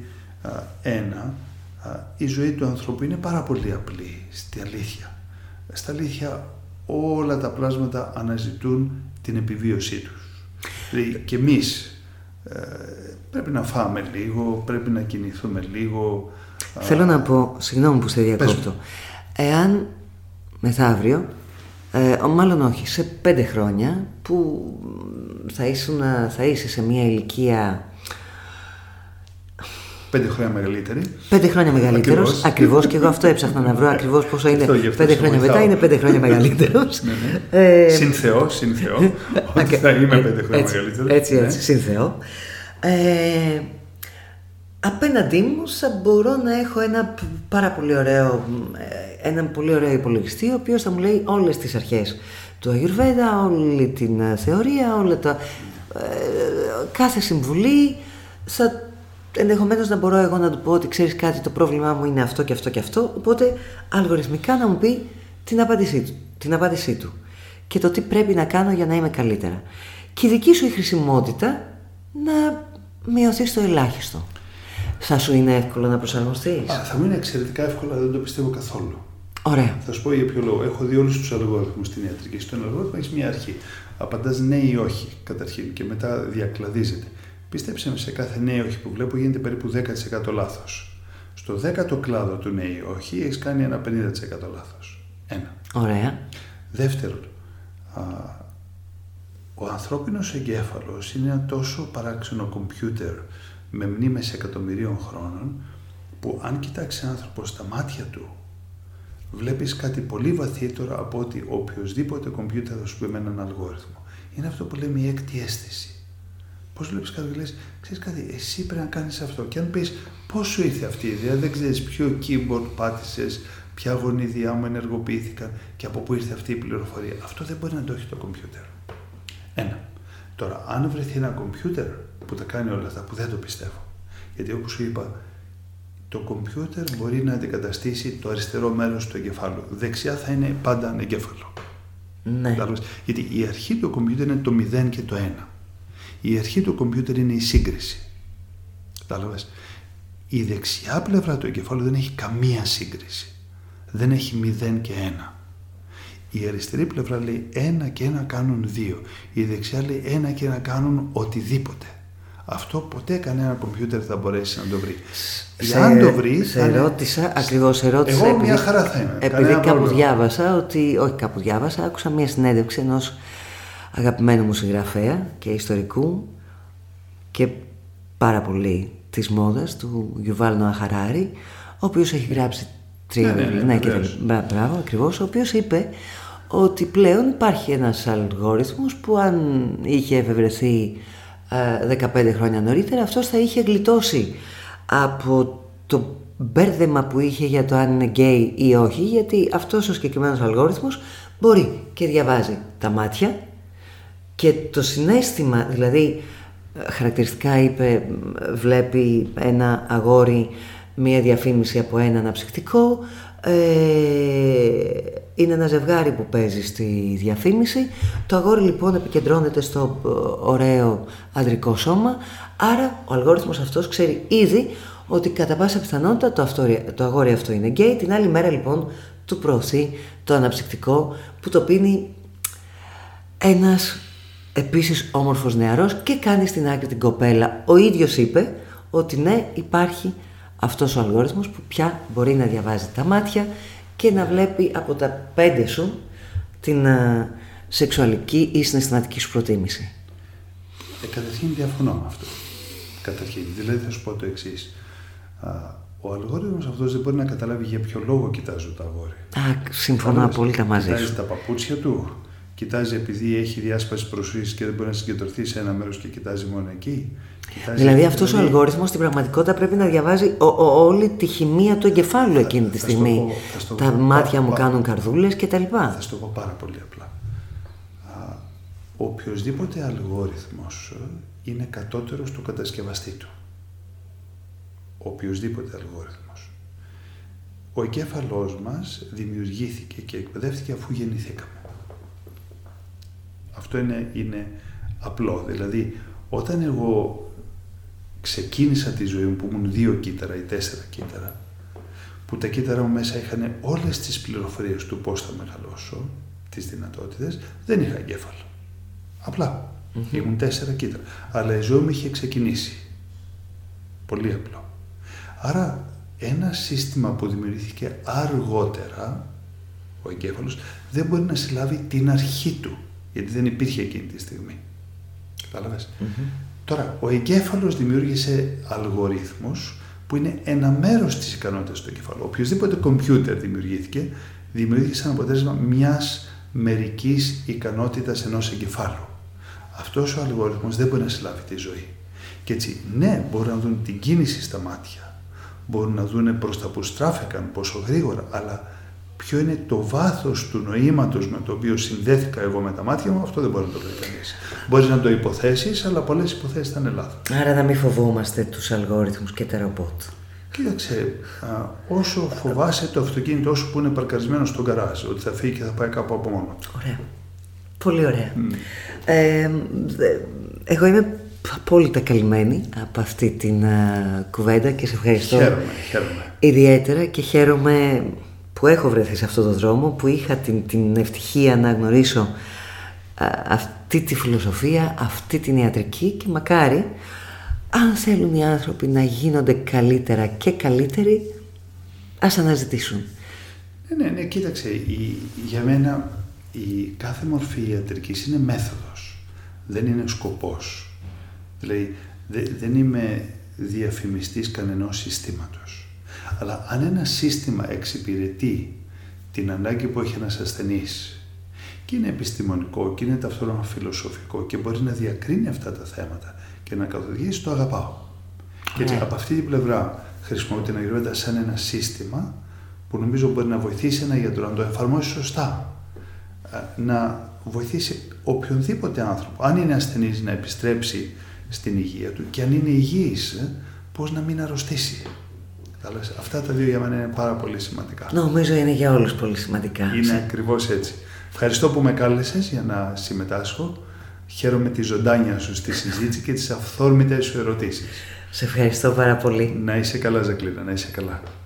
S2: η ζωή του ανθρώπου είναι πάρα πολύ απλή στη αλήθεια. Στα αλήθεια όλα τα πλάσματα αναζητούν την επιβίωσή τους. Δηλαδή και εμείς πρέπει να φάμε λίγο, πρέπει να κινηθούμε λίγο.
S1: Θέλω να πω, συγγνώμη που σε διακόπτω, εάν μεθαύριο, μάλλον όχι, σε 5 χρόνια που θα είσαι σε μια ηλικία
S2: 5 χρόνια μεγαλύτερη.
S1: 5 χρόνια μεγαλύτερος. Ακριβώς, και εγώ αυτό έψαχνα να βρω ακριβώς πόσο είναι. 5 χρόνια μετά είναι 5 χρόνια μεγαλύτερος.
S2: Συν Θεό, ότι θα είμαι 5 χρόνια μεγαλύτερος.
S1: Έτσι, συν Θεό. Απέναντί μου θα μπορώ να έχω έναν πολύ ωραίο υπολογιστή, ο οποίος θα μου λέει όλες τις αρχές του Αγιουρβέδα, όλη την θεωρία, κάθε συμβουλή. Ενδεχομένως να μπορώ εγώ να του πω ότι ξέρεις κάτι, το πρόβλημά μου είναι αυτό και αυτό και αυτό, οπότε αλγοριθμικά να μου πει την απάντησή του και το τι πρέπει να κάνω για να είμαι καλύτερα. Και η δική σου η χρησιμότητα να μειωθεί στο ελάχιστο. Θα σου είναι εύκολο να προσαρμοστείς?
S2: Θα μου είναι εξαιρετικά εύκολο, αλλά δεν το πιστεύω καθόλου.
S1: Ωραία.
S2: Θα σου πω για ποιο λόγο. Έχω δει όλους τους αλγόριθμους στην ιατρική. Στον αλγόριθμο έχεις μια αρχή. Απαντάς ναι ή όχι καταρχήν και μετά διακλαδίζεται. Πίστεψε με, σε κάθε ναι ή όχι που βλέπω γίνεται περίπου 10% λάθος. Στο 10ο κλάδο του ναι ή όχι έχεις κάνει ένα 50% λάθος. Ένα.
S1: Ωραία.
S2: Δεύτερον, ο ανθρώπινος εγκέφαλος είναι ένα τόσο παράξενο κομπιούτερ με μνήμες εκατομμυρίων χρόνων που αν κοιτάξει έναν άνθρωπο στα μάτια του βλέπεις κάτι πολύ βαθύτερο από ότι οποιοδήποτε κομπιούτερ θα σου πει με έναν αλγόριθμο. Είναι αυτό που λέμε η έκτη αίσθηση. Πώς βλέπεις κάτι και λες, ξέρεις κάτι, εσύ πρέπει να κάνεις αυτό. Και αν πεις πώς σου ήρθε αυτή η ιδέα, δεν ξέρεις ποιο keyboard πάτησες, ποια γονίδια μου ενεργοποιήθηκαν και από πού ήρθε αυτή η πληροφορία. Αυτό δεν μπορεί να το έχει το κομπιούτερ. Ένα. Τώρα, αν βρεθεί ένα κομπιούτερ που τα κάνει όλα αυτά, που δεν το πιστεύω, γιατί όπως σου είπα, το κομπιούτερ μπορεί να αντικαταστήσει το αριστερό μέρος του εγκεφάλου. Δεξιά θα είναι πάντα ανεγκέφαλο.
S1: Ναι.
S2: Γιατί η αρχή του κομπιούτερ είναι το 0 και το 1. Η αρχή του κομπιούτερ είναι η σύγκριση. Κατάλαβες. Η δεξιά πλευρά του εγκεφάλου δεν έχει καμία σύγκριση. Δεν έχει 0 και 1. Η αριστερή πλευρά λέει 1 και 1 κάνουν 2. Η δεξιά λέει 1 και 1 κάνουν οτιδήποτε. Αυτό ποτέ κανένα κομπιούτερ θα μπορέσει να το βρει. Αν το βρει.
S1: Ακριβώς ερώτησα.
S2: Εγώ μια χαρά θα είμαι.
S1: Επειδή κάπου διάβασα ότι. Όχι, κάπου διάβασα, άκουσα μια συνέντευξη ενός αγαπημένου μου συγγραφέα και ιστορικού και πάρα πολύ της μόδας του Γιουβάλ Νόα Χαράρι, ο οποίος έχει γράψει 3 βιβλία. Μπράβο, ακριβώς, ο οποίος είπε ότι πλέον υπάρχει ένας αλγόριθμος που αν είχε εφευρεθεί 15 χρόνια νωρίτερα, αυτός θα είχε γλιτώσει από το μπέρδεμα που είχε για το αν είναι γκέι ή όχι, γιατί αυτός ο συγκεκριμένος αλγόριθμος μπορεί και διαβάζει τα μάτια και το συναίσθημα, δηλαδή χαρακτηριστικά είπε, βλέπει ένα αγόρι, μία διαφήμιση από ένα αναψυκτικό, είναι ένα ζευγάρι που παίζει στη διαφήμιση, το αγόρι λοιπόν επικεντρώνεται στο ωραίο ανδρικό σώμα, άρα ο αλγόριθμος αυτός ξέρει ήδη ότι κατά πάσα πιθανότητα το αγόρι αυτό είναι γκέι. Την άλλη μέρα λοιπόν του προωθεί το αναψυκτικό που το πίνει ένας επίσης όμορφος νεαρός και κάνει στην άκρη την κοπέλα. Ο ίδιος είπε ότι ναι, υπάρχει αυτός ο αλγόριθμος που πια μπορεί να διαβάζει τα μάτια και να βλέπει από τα 5 σου την σεξουαλική ή συναισθηματική σου προτίμηση.
S2: Καταρχήν διαφωνώ με αυτό. Καταρχήν, δηλαδή θα σου πω το εξής. Ο αλγόριθμος αυτός δεν μπορεί να καταλάβει για ποιο λόγο κοιτάζω το αγόρι.
S1: Συμφωνώ απόλυτα μαζί σου.
S2: Κοιτάζει τα παπούτσια του, κοιτάζει επειδή έχει διάσπαση προσοχής και δεν μπορεί να συγκεντρωθεί σε ένα μέρος και κοιτάζει μόνο εκεί.
S1: Δηλαδή αυτός ο αλγόριθμος στην πραγματικότητα πρέπει να διαβάζει όλη τη χημεία του εγκεφάλου εκείνη τη στιγμή. Τα μάτια μου κάνουν καρδούλες κτλ.
S2: Θα σου το πω πάρα πολύ απλά. Ο οποιοσδήποτε αλγόριθμος είναι κατώτερος του κατασκευαστή του. Ο οποιοσδήποτε αλγόριθμος. Ο εγκέφαλός μας δημιουργήθηκε και εκπαιδεύτηκε αφού γεννηθήκαμε. Αυτό είναι απλό. Δηλαδή, όταν εγώ ξεκίνησα τη ζωή μου που ήμουν 2 κύτταρα ή 4 κύτταρα, που τα κύτταρα μου μέσα είχαν όλες τις πληροφορίες του πώς θα μεγαλώσω, τις δυνατότητες, δεν είχα εγκέφαλο. Απλά. Ήμουν 4 κύτταρα. Αλλά η ζωή μου είχε ξεκινήσει. Πολύ απλό. Άρα, ένα σύστημα που δημιουργήθηκε αργότερα, ο εγκέφαλος, δεν μπορεί να συλλάβει την αρχή του, γιατί δεν υπήρχε εκείνη τη στιγμή. Κατάλαβες. Τώρα, ο εγκέφαλος δημιούργησε αλγορίθμους που είναι ένα μέρος της ικανότητας του εγκεφάλου. Οποιοδήποτε κομπιούτερ δημιουργήθηκε σαν αποτέλεσμα μιας μερικής ικανότητας ενός εγκεφάλου. Αυτός ο αλγόριθμος δεν μπορεί να συλλάβει τη ζωή. Και έτσι, ναι, μπορούν να δουν την κίνηση στα μάτια, μπορούν να δουν προς τα που στράφηκαν, πόσο γρήγορα, αλλά ποιο είναι το βάθος του νοήματος με το οποίο συνδέθηκα εγώ με τα μάτια μου, αυτό δεν μπορεί να το πει κανείς. Μπορείς να το υποθέσεις, αλλά πολλές υποθέσεις θα είναι λάθος.
S1: Άρα να μην φοβόμαστε τους αλγόριθμους και τα ρομπότ.
S2: Κοίταξε, όσο φοβάσαι το αυτοκίνητο όσο που είναι παρκαρισμένο στο γκαράζ, ότι θα φύγει και θα πάει κάπου από μόνο του.
S1: Ωραία. Πολύ ωραία. Εγώ είμαι απόλυτα καλυμμένη από αυτή την κουβέντα και σε ευχαριστώ.
S2: Χαίρομαι.
S1: Ιδιαίτερα και χαίρομαι που έχω βρεθεί σε αυτόν τον δρόμο, που είχα την ευτυχία να γνωρίσω αυτή τη φιλοσοφία, αυτή την ιατρική και μακάρι αν θέλουν οι άνθρωποι να γίνονται καλύτερα και καλύτεροι, ας αναζητήσουν.
S2: Ναι, κοίταξε, για μένα η κάθε μορφή ιατρικής είναι μέθοδος, δεν είναι σκοπός. Δηλαδή δεν είμαι διαφημιστής κανενός συστήματος. Αλλά αν ένα σύστημα εξυπηρετεί την ανάγκη που έχει ένας ασθενής και είναι επιστημονικό και είναι ταυτόχρονα φιλοσοφικό και μπορεί να διακρίνει αυτά τα θέματα και να καθοδηγήσει, το αγαπάω. Και έτσι από αυτή την πλευρά χρησιμοποιώ την Αγιουρβέντα σαν ένα σύστημα που νομίζω μπορεί να βοηθήσει ένα γιατρό να το εφαρμόσει σωστά. Να βοηθήσει οποιονδήποτε άνθρωπο, αν είναι ασθενής, να επιστρέψει στην υγεία του και αν είναι υγιής, πώς να μην αρρωστήσει. Αυτά τα δύο για μένα είναι πάρα πολύ σημαντικά.
S1: Νομίζω είναι για όλους πολύ σημαντικά.
S2: Είναι ακριβώς έτσι. Ευχαριστώ που με κάλεσες για να συμμετάσχω. Χαίρομαι τη ζωντάνια σου στη συζήτηση και τις αυθόρμητες σου ερωτήσεις.
S1: Σε ευχαριστώ πάρα πολύ.
S2: Να είσαι καλά, Ζακλίνα, να είσαι καλά.